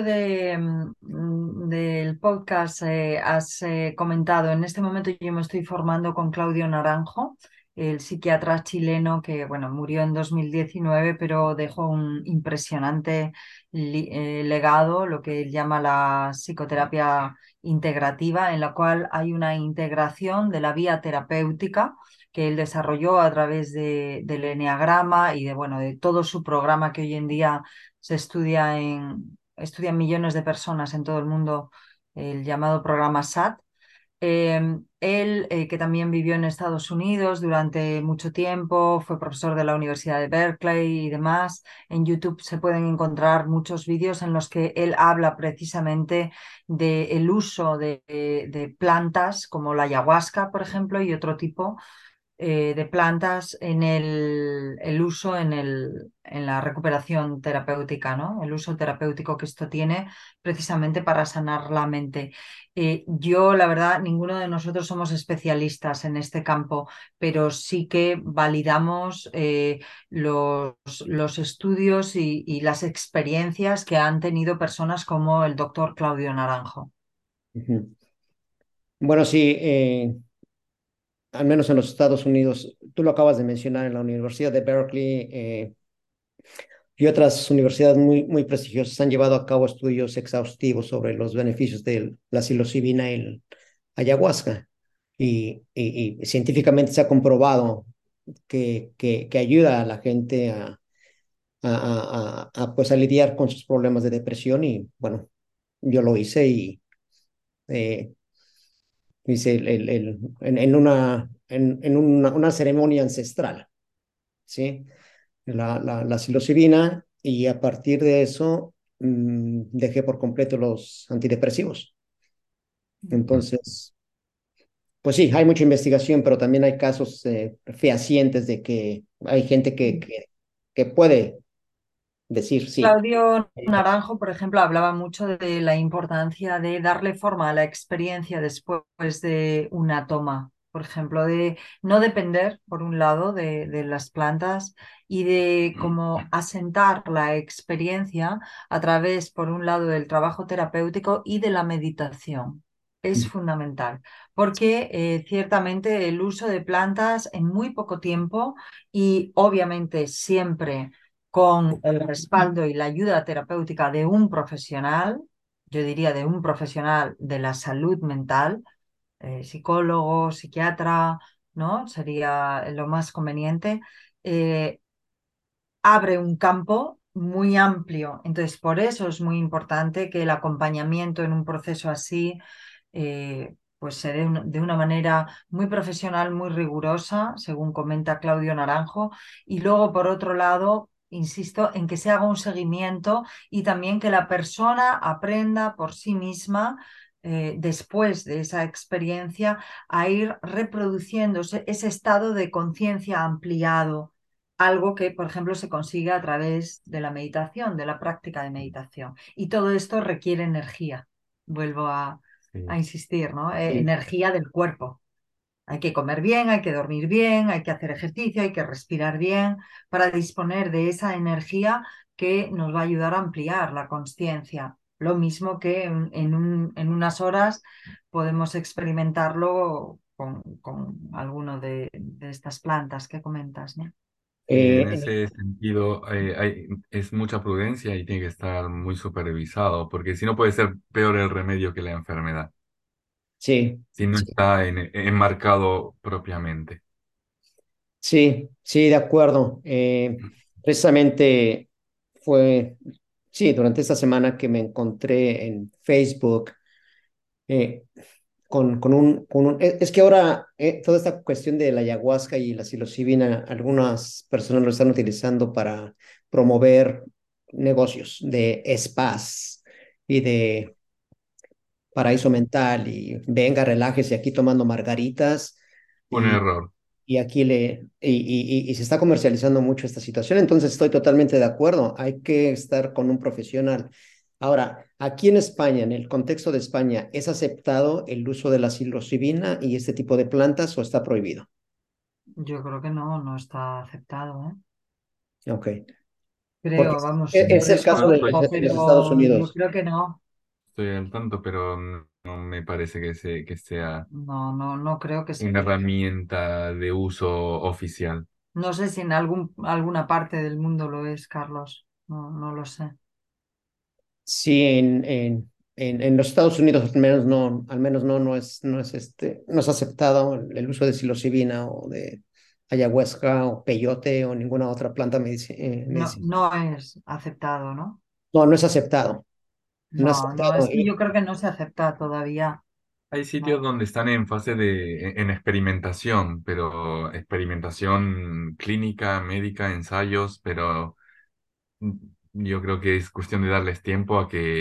del podcast has comentado, en este momento yo me estoy formando con Claudio Naranjo, el psiquiatra chileno que bueno, murió en 2019, pero dejó un impresionante legado, lo que él llama la psicoterapia integrativa, en la cual hay una integración de la vía terapéutica que él desarrolló a través del eneagrama y de, bueno, de todo su programa que hoy en día se estudian millones de personas en todo el mundo, el llamado programa SAT. Él, que también vivió en Estados Unidos durante mucho tiempo, fue profesor de la Universidad de Berkeley y demás. En YouTube se pueden encontrar muchos vídeos en los que él habla precisamente del uso de plantas como la ayahuasca, por ejemplo, y otro tipo de plantas en el uso en la recuperación terapéutica, ¿no? El uso terapéutico que esto tiene precisamente para sanar la mente. Yo, la verdad, ninguno de nosotros somos especialistas en este campo, pero sí que validamos los estudios y las experiencias que han tenido personas como el doctor Claudio Naranjo. Ujú. Bueno, sí, al menos en los Estados Unidos, tú lo acabas de mencionar, en la Universidad de Berkeley y otras universidades muy prestigiosas han llevado a cabo estudios exhaustivos sobre los beneficios de la psilocibina y el ayahuasca. Y científicamente se ha comprobado que ayuda a la gente pues a lidiar con sus problemas de depresión. Y bueno, yo lo hice y eh, hice en una ceremonia ancestral, ¿sí? La psilocibina, y a partir de eso dejé por completo los antidepresivos. Entonces, pues sí, hay mucha investigación, pero también hay casos fehacientes de que hay gente que puede decir sí. Claudio Naranjo, por ejemplo, hablaba mucho de la importancia de darle forma a la experiencia después de una toma, por ejemplo, de no depender, por un lado, de las plantas y de cómo asentar la experiencia a través, por un lado, del trabajo terapéutico y de la meditación. Es fundamental, porque ciertamente el uso de plantas en muy poco tiempo y obviamente siempre con el respaldo y la ayuda terapéutica de un profesional, yo diría de un profesional de la salud mental, psicólogo, psiquiatra, ¿no? Sería lo más conveniente, eh, abre un campo muy amplio. Entonces, por eso es muy importante que el acompañamiento en un proceso así pues se dé de una manera muy profesional, muy rigurosa, según comenta Claudio Naranjo, y luego, por otro lado, insisto en que se haga un seguimiento y también que la persona aprenda por sí misma, después de esa experiencia, a ir reproduciendo ese estado de conciencia ampliado. Algo que, por ejemplo, se consigue a través de la meditación, de la práctica de meditación. Y todo esto requiere energía. Vuelvo a Sí. insistir, ¿no? Sí. Energía del cuerpo. Hay que comer bien, hay que dormir bien, hay que hacer ejercicio, hay que respirar bien para disponer de esa energía que nos va a ayudar a ampliar la consciencia. Lo mismo que en unas horas podemos experimentarlo con alguno de estas plantas que comentas, ¿no? Sí, en En ese sentido es mucha prudencia y tiene que estar muy supervisado, porque si no puede ser peor el remedio que la enfermedad, Sí, si no sí, está enmarcado propiamente. sí, sí, de acuerdo. Precisamente fue, sí, durante esta semana que me encontré en Facebook eh, es que ahora toda esta cuestión de la ayahuasca y la psilocibina, algunas personas lo están utilizando para promover negocios de spas y de paraíso mental y venga, relájese aquí tomando margaritas Un y error. y aquí y se está comercializando mucho esta situación, entonces estoy totalmente de acuerdo, hay que estar con un profesional. Ahora, aquí en España, en el contexto de España, ¿es aceptado el uso de la psilocibina y este tipo de plantas o está prohibido? Yo creo que no, no está aceptado, ¿eh? Ok, porque Creo, vamos, es el caso No desconozco, estoy, de los Estados pero yo Unidos. creo que no. estoy al tanto, pero no me parece que sea No, no, no creo que se una pueda. herramienta de uso oficial. No sé si en alguna parte del mundo lo es, Carlos. No, no lo sé. Sí, en los Estados Unidos al menos no es aceptado el uso de psilocibina o de ayahuasca o peyote o ninguna otra planta No, medicinal. no es aceptado, ¿no? No, no es aceptado, no es No, no, aceptado. es que yo creo que no se acepta todavía. Hay sitios No. donde están en fase en experimentación, pero experimentación clínica, médica, ensayos, pero mm, yo creo que es cuestión de darles tiempo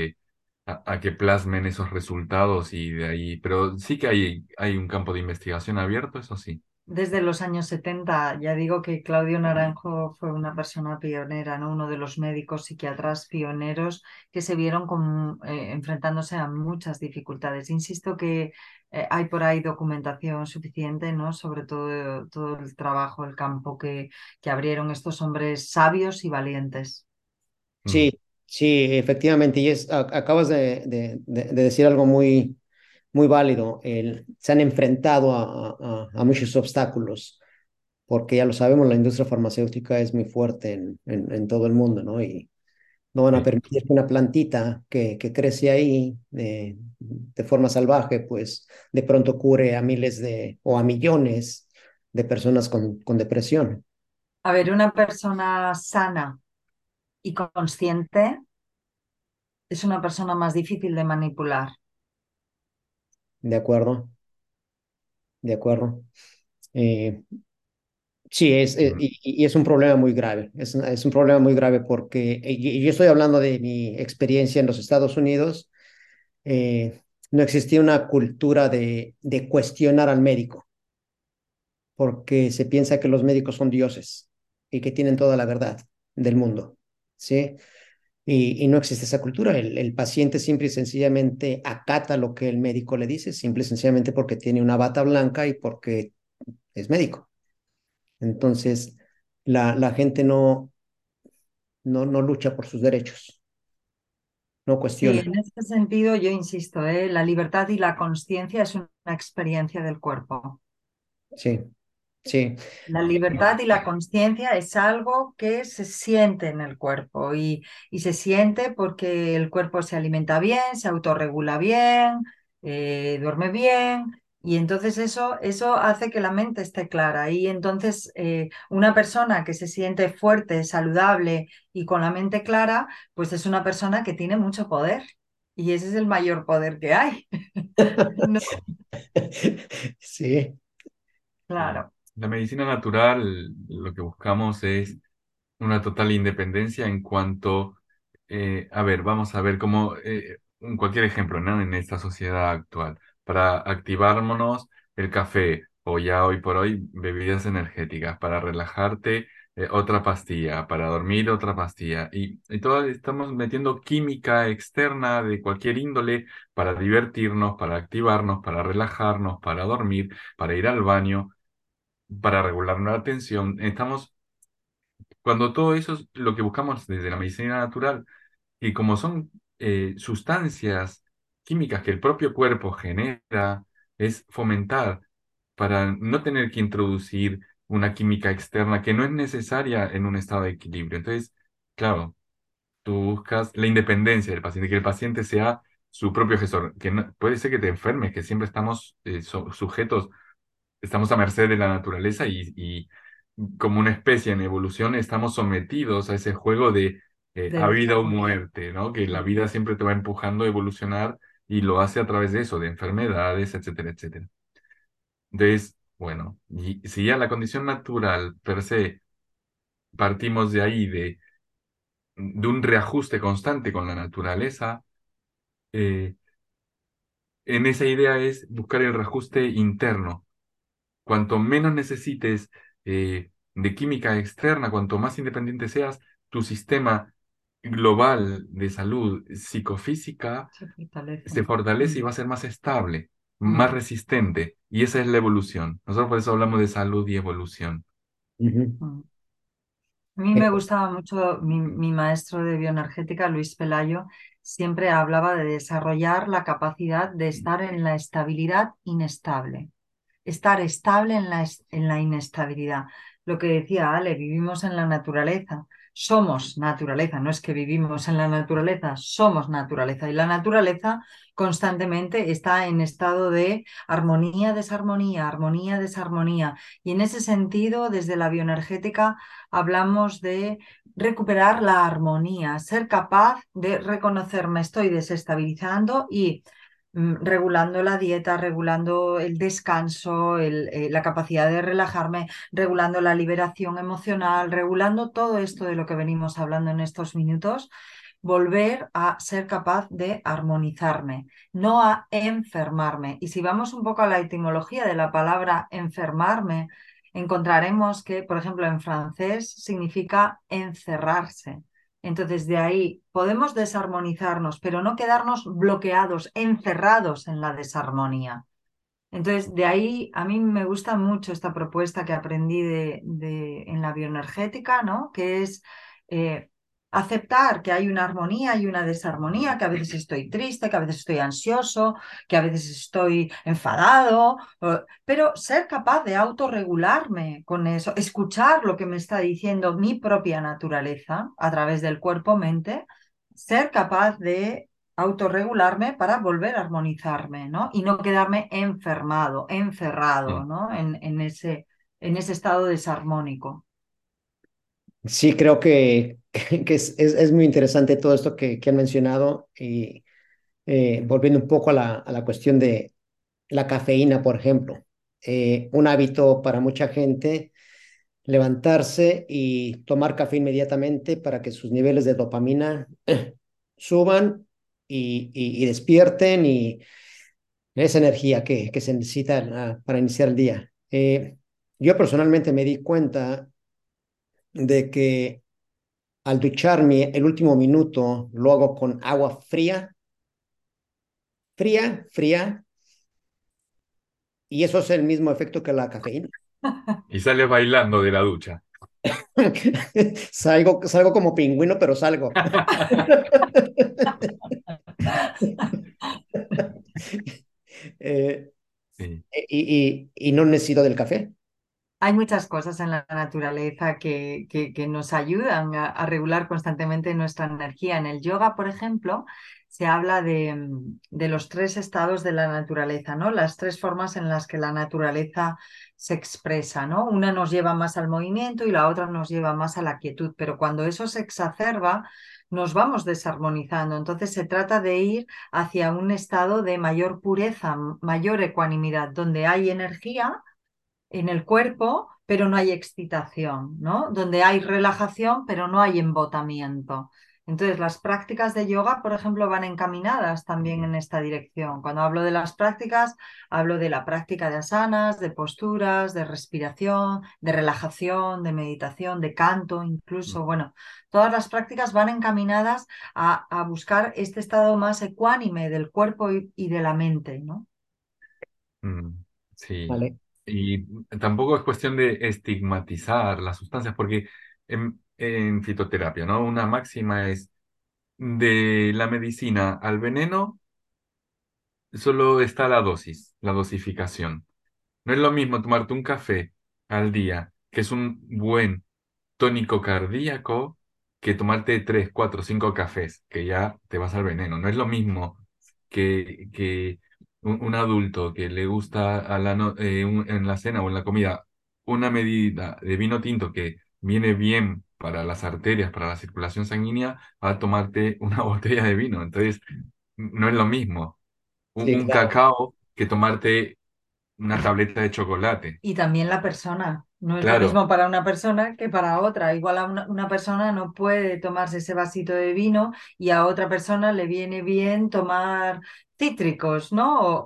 a que plasmen esos resultados y de ahí, pero sí que hay un campo de investigación abierto, eso sí. Desde los años 70, ya digo que Claudio Naranjo fue una persona pionera, ¿no? Uno de los médicos psiquiatras pioneros que se vieron enfrentándose a muchas dificultades. Insisto que hay por ahí documentación suficiente, ¿no? Sobre todo el trabajo, el campo que abrieron estos hombres sabios y valientes. Mm, Sí, sí, efectivamente, acabas de decir algo muy válido. Se han enfrentado a muchos obstáculos, porque ya lo sabemos, la industria farmacéutica es muy fuerte en todo el mundo, ¿no? Y no van a sí. permitir que una plantita que crece ahí de forma salvaje, pues de pronto cure a miles o a millones de personas con depresión. A ver, una persona sana y consciente es una persona más difícil de manipular. ¿De acuerdo? De acuerdo. Eh, sí, Mm, y es un problema muy grave. Es un problema muy grave porque y yo estoy hablando de mi experiencia en los Estados Unidos. No existía una cultura de cuestionar al médico, porque se piensa que los médicos son dioses y que tienen toda la verdad del mundo, ¿sí? Y no existe esa cultura. El paciente simple y sencillamente acata lo que el médico le dice, simple y sencillamente porque tiene una bata blanca y porque es médico. Entonces, la gente no lucha por sus derechos, no Sí, cuestiona. en este sentido yo insisto, la libertad y la consciencia es una experiencia del cuerpo. Sí, sí, La libertad y la consciencia es algo que se siente en el cuerpo y se siente porque el cuerpo se alimenta bien, se autorregula bien, duerme bien y entonces eso hace que la mente esté clara y entonces una persona que se siente fuerte, saludable y con la mente clara, pues es una persona que tiene mucho poder y ese es el mayor poder que hay. No, sí, sí. claro. La medicina natural, lo que buscamos es una total independencia en cuanto, a ver, vamos a ver cómo, cualquier ejemplo, ¿no? En esta sociedad actual, para activarnos el café o ya hoy por hoy bebidas energéticas, para relajarte otra pastilla, para dormir otra pastilla y todo estamos metiendo química externa de cualquier índole para divertirnos, para activarnos, para relajarnos, para dormir, para ir al baño, para regular la atención. Estamos cuando todo eso es lo que buscamos desde la medicina natural, y como son sustancias químicas que el propio cuerpo genera, es fomentar para no tener que introducir una química externa que no es necesaria en un estado de equilibrio. Entonces, claro, tú buscas la independencia del paciente, que el paciente sea su propio gestor, que puede ser que te enfermes, que siempre estamos sujetos, estamos a merced de la naturaleza y como una especie en evolución estamos sometidos a ese juego de a Del vida o tiempo. muerte, ¿no? Que la vida siempre te va empujando a evolucionar y lo hace a través de eso, de enfermedades, etcétera, etcétera. Entonces, bueno, y si ya la condición natural per se partimos de ahí, de un reajuste constante con la naturaleza, eh, en esa idea es buscar el reajuste interno Cuanto menos necesites de química externa, cuanto más independiente seas, tu sistema global de salud psicofísica Se fortalece. se fortalece y va a ser más estable, más resistente. Y esa es la evolución. Nosotros por eso hablamos de salud y evolución. Ujú. Mm. A mí me gustaba mucho mi maestro de bioenergética, Luis Pelayo, siempre hablaba de desarrollar la capacidad de estar en la estabilidad inestable, estar estable en la inestabilidad. Lo que decía Ale, vivimos en la naturaleza, somos naturaleza, no es que vivimos en la naturaleza, somos naturaleza y la naturaleza constantemente está en estado de armonía, desarmonía, armonía, desarmonía. Y en ese sentido, desde la bioenergética, hablamos de recuperar la armonía, ser capaz de reconocer me estoy desestabilizando y regulando la dieta, regulando el descanso, la capacidad de relajarme, regulando la liberación emocional, regulando todo esto de lo que venimos hablando en estos minutos, volver a ser capaz de armonizarme, no a enfermarme. Y si vamos un poco a la etimología de la palabra enfermarme, encontraremos que, por ejemplo, en francés significa encerrarse. Entonces, de ahí podemos desarmonizarnos, pero no quedarnos bloqueados, encerrados en la desarmonía. Entonces, de ahí a mí me gusta mucho esta propuesta que aprendí en la bioenergética, ¿no? Que es eh, aceptar que hay una armonía y una desarmonía, que a veces estoy triste, que a veces estoy ansioso, que a veces estoy enfadado, pero ser capaz de autorregularme con eso, escuchar lo que me está diciendo mi propia naturaleza a través del cuerpo-mente, ser capaz de autorregularme para volver a armonizarme, ¿no? Y no quedarme enfermado, encerrado, Mm. ¿no? En ese estado desarmónico. Sí, creo que es muy interesante todo esto que han mencionado y volviendo un poco a la cuestión de la cafeína, por ejemplo. Un hábito para mucha gente, levantarse y tomar café inmediatamente para que sus niveles de dopamina suban y despierten y esa energía que se necesita para iniciar el día. Yo personalmente me di cuenta de que al ducharme el último minuto lo hago con agua fría, fría, fría, y eso es el mismo efecto que la cafeína. Y sales bailando de la ducha. Salgo como pingüino, pero salgo. Eh, Sí. y no necesito del café. Hay muchas cosas en la naturaleza que nos ayudan a regular constantemente nuestra energía. En el yoga, por ejemplo, se habla de los tres estados de la naturaleza, ¿no? Las tres formas en las que la naturaleza se expresa, ¿no? Una nos lleva más al movimiento y la otra nos lleva más a la quietud, pero cuando eso se exacerba, nos vamos desarmonizando. Entonces se trata de ir hacia un estado de mayor pureza, mayor ecuanimidad, donde hay energía en el cuerpo, pero no hay excitación, ¿no? Donde hay relajación, pero no hay embotamiento. Entonces, las prácticas de yoga, por ejemplo, van encaminadas también en esta dirección. Cuando hablo de las prácticas, hablo de la práctica de asanas, de posturas, de respiración, de relajación, de meditación, de canto, incluso. Bueno, todas las prácticas van encaminadas a buscar este estado más ecuánime del cuerpo y de la mente, ¿no? Mm, sí. Vale. Y tampoco es cuestión de estigmatizar las sustancias, porque en fitoterapia, ¿no? Una máxima es de la medicina al veneno, solo está la dosis, la dosificación. No es lo mismo tomarte un café al día, que es un buen tónico cardíaco, que tomarte 3, 4, 5 cafés, que ya te vas al veneno. No es lo mismo que un adulto que le gusta en la cena o en la comida una medida de vino tinto que viene bien para las arterias, para la circulación sanguínea, a tomarte una botella de vino. Entonces, no es lo mismo Sí, un claro. cacao que tomarte una tableta de chocolate. Y también la persona. No es lo Claro. mismo para una persona que para otra. Igual a una persona no puede tomarse ese vasito de vino y a otra persona le viene bien tomar cítricos, ¿no?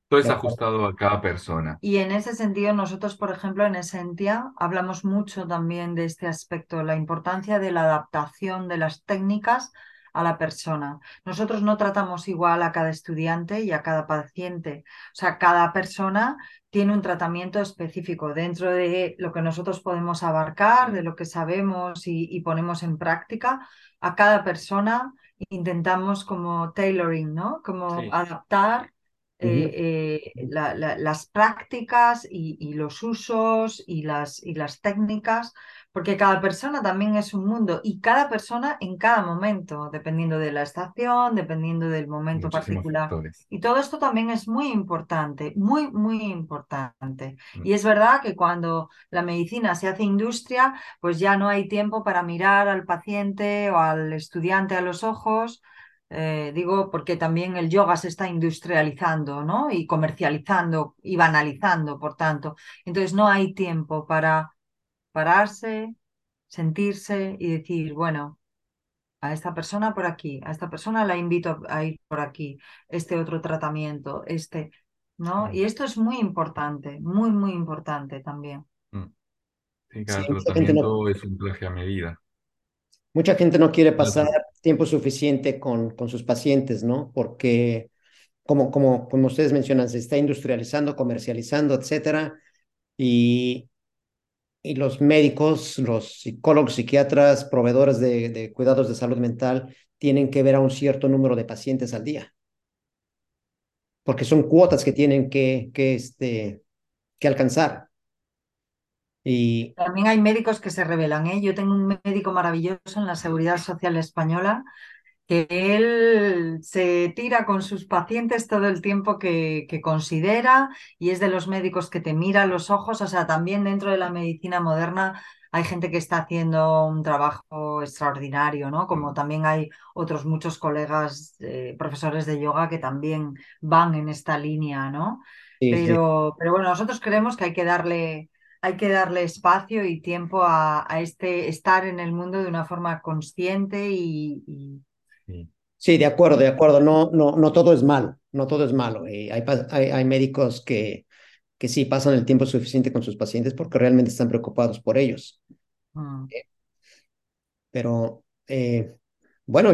Todo de es acuerdo. ajustado a cada persona. Y en ese sentido, nosotros, por ejemplo, en Esentia hablamos mucho también de este aspecto, la importancia de la adaptación de las técnicas a la persona. Nosotros no tratamos igual a cada estudiante y a cada paciente. O sea, cada persona tiene un tratamiento específico dentro de lo que nosotros podemos abarcar, de lo que sabemos y ponemos en práctica. A cada persona intentamos como tailoring, ¿no? Como Sí. adaptar Ujú. las prácticas y los usos y las técnicas, porque cada persona también es un mundo y cada persona en cada momento, dependiendo de la estación, dependiendo del momento Muchísimos particular. factores. Y todo esto también es muy importante, muy, muy importante. Mm. Y es verdad que cuando la medicina se hace industria, pues ya no hay tiempo para mirar al paciente o al estudiante a los ojos. Digo, porque también el yoga se está industrializando, ¿no? Y comercializando y banalizando, por tanto. Entonces no hay tiempo para pararse, sentirse y decir, bueno, a esta persona por aquí, a esta persona la invito a ir por aquí, este otro tratamiento, este, ¿no? Claro. Y esto es muy importante, muy, muy importante también. Mm. Sí, Sí, cada tratamiento es un traje a medida. mucha gente no quiere Cada pasar tra- tiempo suficiente con sus pacientes, ¿no? Porque, como ustedes mencionan, se está industrializando, comercializando, etcétera, y, y los médicos, los psicólogos, psiquiatras, proveedores de cuidados de salud mental, tienen que ver a un cierto número de pacientes al día, porque son cuotas que tienen que alcanzar. Y También hay médicos que se rebelan, ¿eh? Yo tengo un médico maravilloso en la Seguridad Social Española que él se tira con sus pacientes todo el tiempo que considera y es de los médicos que te mira a los ojos. O sea, también dentro de la medicina moderna hay gente que está haciendo un trabajo extraordinario, ¿no? Como también hay otros muchos colegas, profesores de yoga que también van en esta línea, ¿no? sí, sí. Pero bueno, nosotros creemos que hay que darle espacio y tiempo a este estar en el mundo de una forma consciente sí. Sí, de acuerdo, de acuerdo. No, no, no todo es malo, no todo es malo. Hay médicos que sí pasan el tiempo suficiente con sus pacientes porque realmente están preocupados por ellos. Mm. Pero bueno,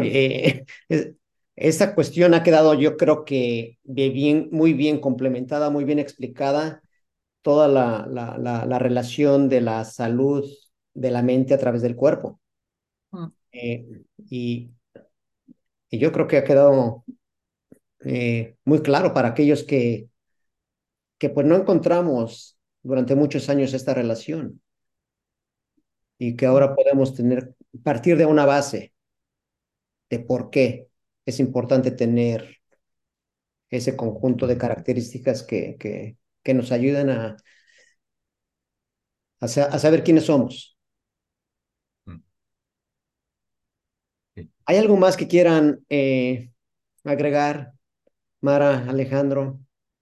esta cuestión ha quedado, yo creo que muy bien complementada, muy bien explicada, toda la relación de la salud de la mente a través del cuerpo. Mm. Eh, y, y yo creo que ha quedado muy claro para aquellos que pues no encontramos durante muchos años esta relación y que Mm. ahora podemos partir de una base de por qué es importante tener ese conjunto de características que nos ayudan a saber quiénes somos. Mm. Sí. ¿Hay algo más que quieran agregar, Mara, Alejandro?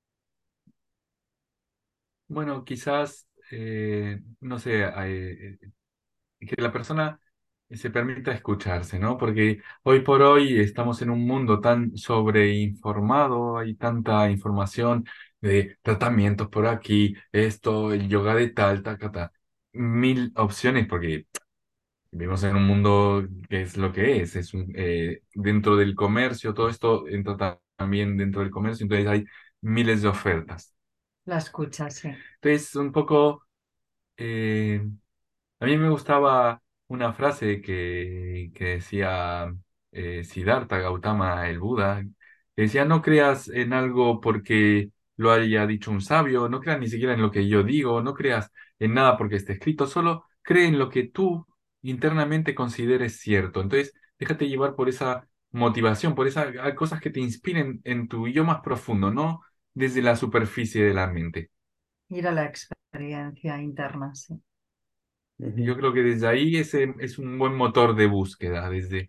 Bueno, quizás, no sé, que la persona se permita escucharse, ¿no? Porque hoy por hoy estamos en un mundo tan sobreinformado, hay tanta información de tratamientos por aquí, esto, el yoga de tal, ta, ta, ta, mil opciones, porque vivimos en un mundo que es lo que es dentro del comercio, todo esto entra también dentro del comercio, entonces hay miles de ofertas. La escucha, sí. Entonces, un poco... eh, a mí me gustaba una frase que decía Siddhartha Gautama, el Buda, que decía, no creas en algo porque lo haya dicho un sabio, no creas ni siquiera en lo que yo digo, no creas en nada porque esté escrito, solo cree en lo que tú internamente consideres cierto. Entonces, déjate llevar por esa motivación, por esas cosas que te inspiren en tu yo más profundo, no desde la superficie de la mente. Ir a la experiencia interna, sí. Y Ujú. yo creo que desde ahí ese es un buen motor de búsqueda, desde...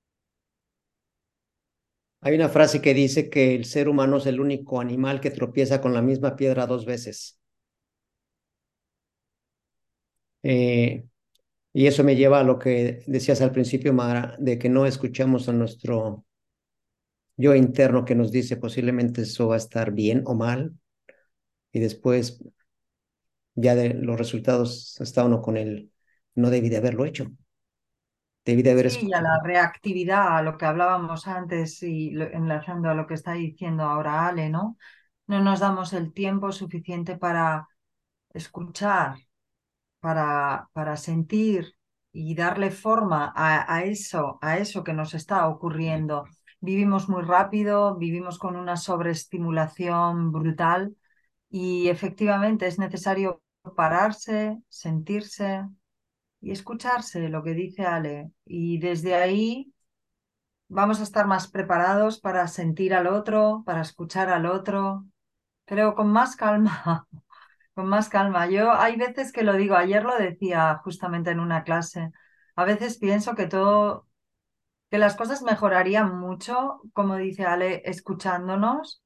Hay una frase que dice que el ser humano es el único animal que tropieza con la misma piedra dos veces. Eh, y eso me lleva a lo que decías al principio, Mara, de que no escuchamos a yo interno que nos dice posiblemente eso va a estar bien o mal, y después ya de los resultados está uno con el, no debí de haberlo hecho, debí de haber Sí, y a escuchado. la reactividad, a lo que hablábamos antes y enlazando a lo que está diciendo ahora Ale, ¿no? No nos damos el tiempo suficiente para escuchar, para sentir y darle forma a eso que nos está ocurriendo. Vivimos muy rápido, vivimos con una sobreestimulación brutal y efectivamente es necesario pararse, sentirse y escucharse lo que dice Ale. Y desde ahí vamos a estar más preparados para sentir al otro, para escuchar al otro, pero con más calma. Con más calma. Yo hay veces que lo digo, ayer lo decía justamente en una clase. A veces pienso que todo, que las cosas mejorarían mucho, como dice Ale, escuchándonos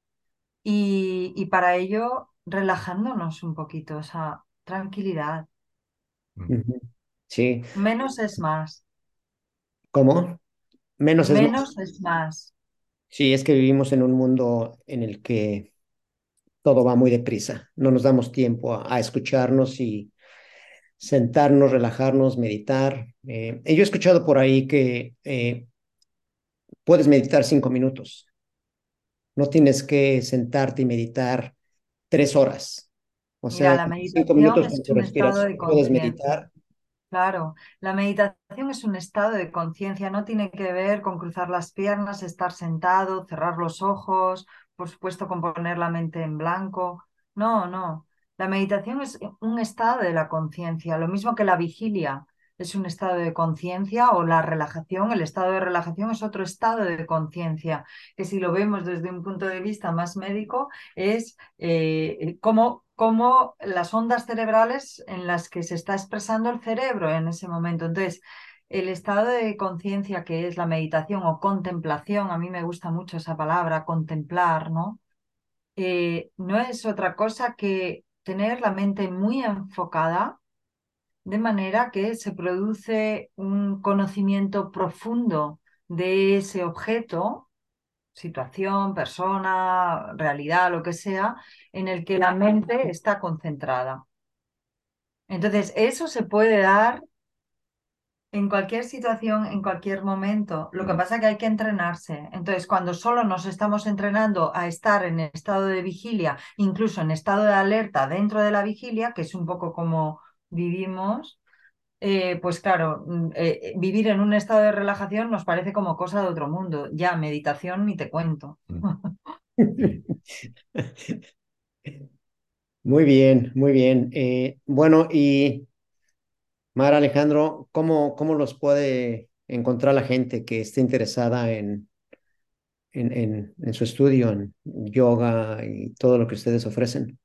y para ello relajándonos un poquito, o sea, tranquilidad. Mm. Ujú. Sí, Menos es más, ¿cómo? Menos es más. menos es más. Sí, es que vivimos en un mundo en el que todo va muy deprisa. No nos damos tiempo a escucharnos y sentarnos, relajarnos, meditar. Y yo he escuchado por ahí que puedes meditar 5 minutos. No tienes que sentarte y meditar 3 horas. O sea, Mira, la en cinco meditación minutos con es tu un estado respiración de puedes conciencia. meditar. Claro, la meditación es un estado de conciencia, no tiene que ver con cruzar las piernas, estar sentado, cerrar los ojos, por supuesto con poner la mente en blanco. No, no. La meditación es un estado de la conciencia, lo mismo que la vigilia es un estado de conciencia o la relajación, el estado de relajación es otro estado de conciencia, que si lo vemos desde un punto de vista más médico es cómo las ondas cerebrales en las que se está expresando el cerebro en ese momento. Entonces, el estado de conciencia que es la meditación o contemplación, a mí me gusta mucho esa palabra, contemplar, ¿no? No es otra cosa que tener la mente muy enfocada de manera que se produce un conocimiento profundo de ese objeto, situación, persona, realidad, lo que sea, en el que la mente está concentrada. Entonces, eso se puede dar en cualquier situación, en cualquier momento. Lo que pasa es que hay que entrenarse. Entonces, cuando solo nos estamos entrenando a estar en estado de vigilia, incluso en estado de alerta dentro de la vigilia, que es un poco como vivimos, pues claro, vivir en un estado de relajación nos parece como cosa de otro mundo. Ya, meditación ni te cuento. Mm. Sí. Muy bien, muy bien. Bueno, y Mar Alejandro, ¿cómo los puede encontrar la gente que esté interesada en su estudio, en yoga y todo lo que ustedes ofrecen?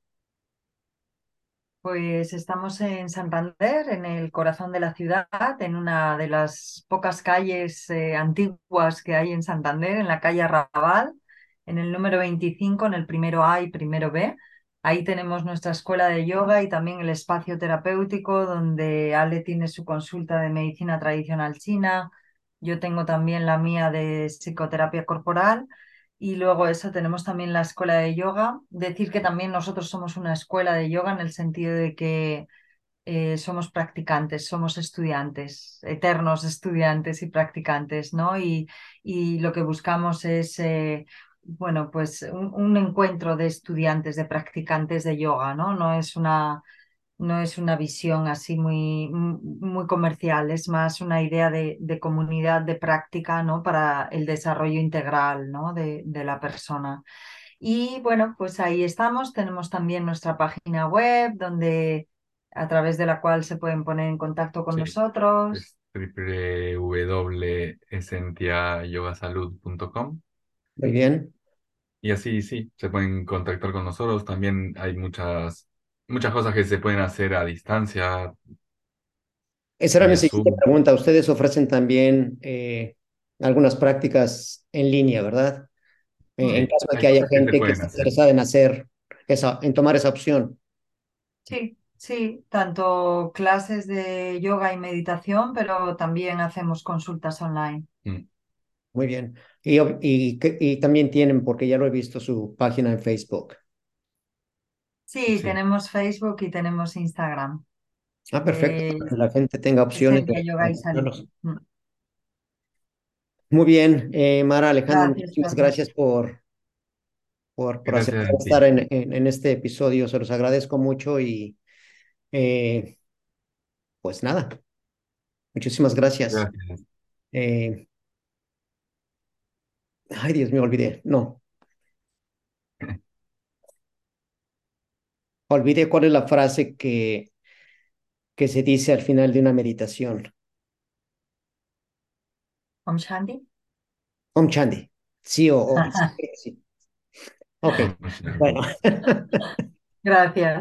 Pues estamos en Santander, en el corazón de la ciudad, en una de las pocas calles antiguas que hay en Santander, en la calle Arrabal, en el número 25, en el primero A y primero B. Ahí tenemos nuestra escuela de yoga y también el espacio terapéutico donde Ale tiene su consulta de medicina tradicional china. Yo tengo también la mía de psicoterapia corporal. Y luego eso, tenemos también la escuela de yoga. Decir que también nosotros somos una escuela de yoga en el sentido de que somos practicantes, somos estudiantes, eternos estudiantes y practicantes, ¿no? Y lo que buscamos es, bueno, pues un encuentro de estudiantes, de practicantes de yoga, ¿no? No es una visión así muy comercial, es más una idea de comunidad de práctica, ¿no? Para el desarrollo integral, ¿no? de la persona. Y bueno, pues ahí estamos. Tenemos también nuestra página web donde a través de la cual se pueden poner en contacto con Sí, nosotros. es www.esentiayogasalud.com Muy bien. y así sí, se pueden contactar con nosotros. También hay muchas cosas que se pueden hacer a distancia, Esa era mi vía siguiente Zoom. pregunta. Ustedes ofrecen también algunas prácticas en línea, ¿verdad? En Sí, caso de hay que haya cosas que se gente que pueden esté hacer. interesada en hacer en tomar esa opción. Sí, sí, tanto clases de yoga y meditación, pero también hacemos consultas online. Mm. Muy bien. Y también tienen, porque ya lo he visto, su página en Facebook. Sí, Sí, tenemos Facebook y tenemos Instagram. Ah, perfecto, Eh, para que la gente tenga es opciones Celia de Yoga y Salud. encontrarlos. Muy bien, Mara, Alejandro, Gracias, muchísimas Carlos. gracias por gracias aceptar a estar ti. en este episodio. Se los agradezco mucho y eh, pues nada, muchísimas gracias. Gracias. Eh, Ay, Dios mío, olvidé. No, olvidé cuál es la frase que se dice al final de una meditación. Om Shanti. Om Chanti. Sí, sí, sí. Ok, bueno. Gracias.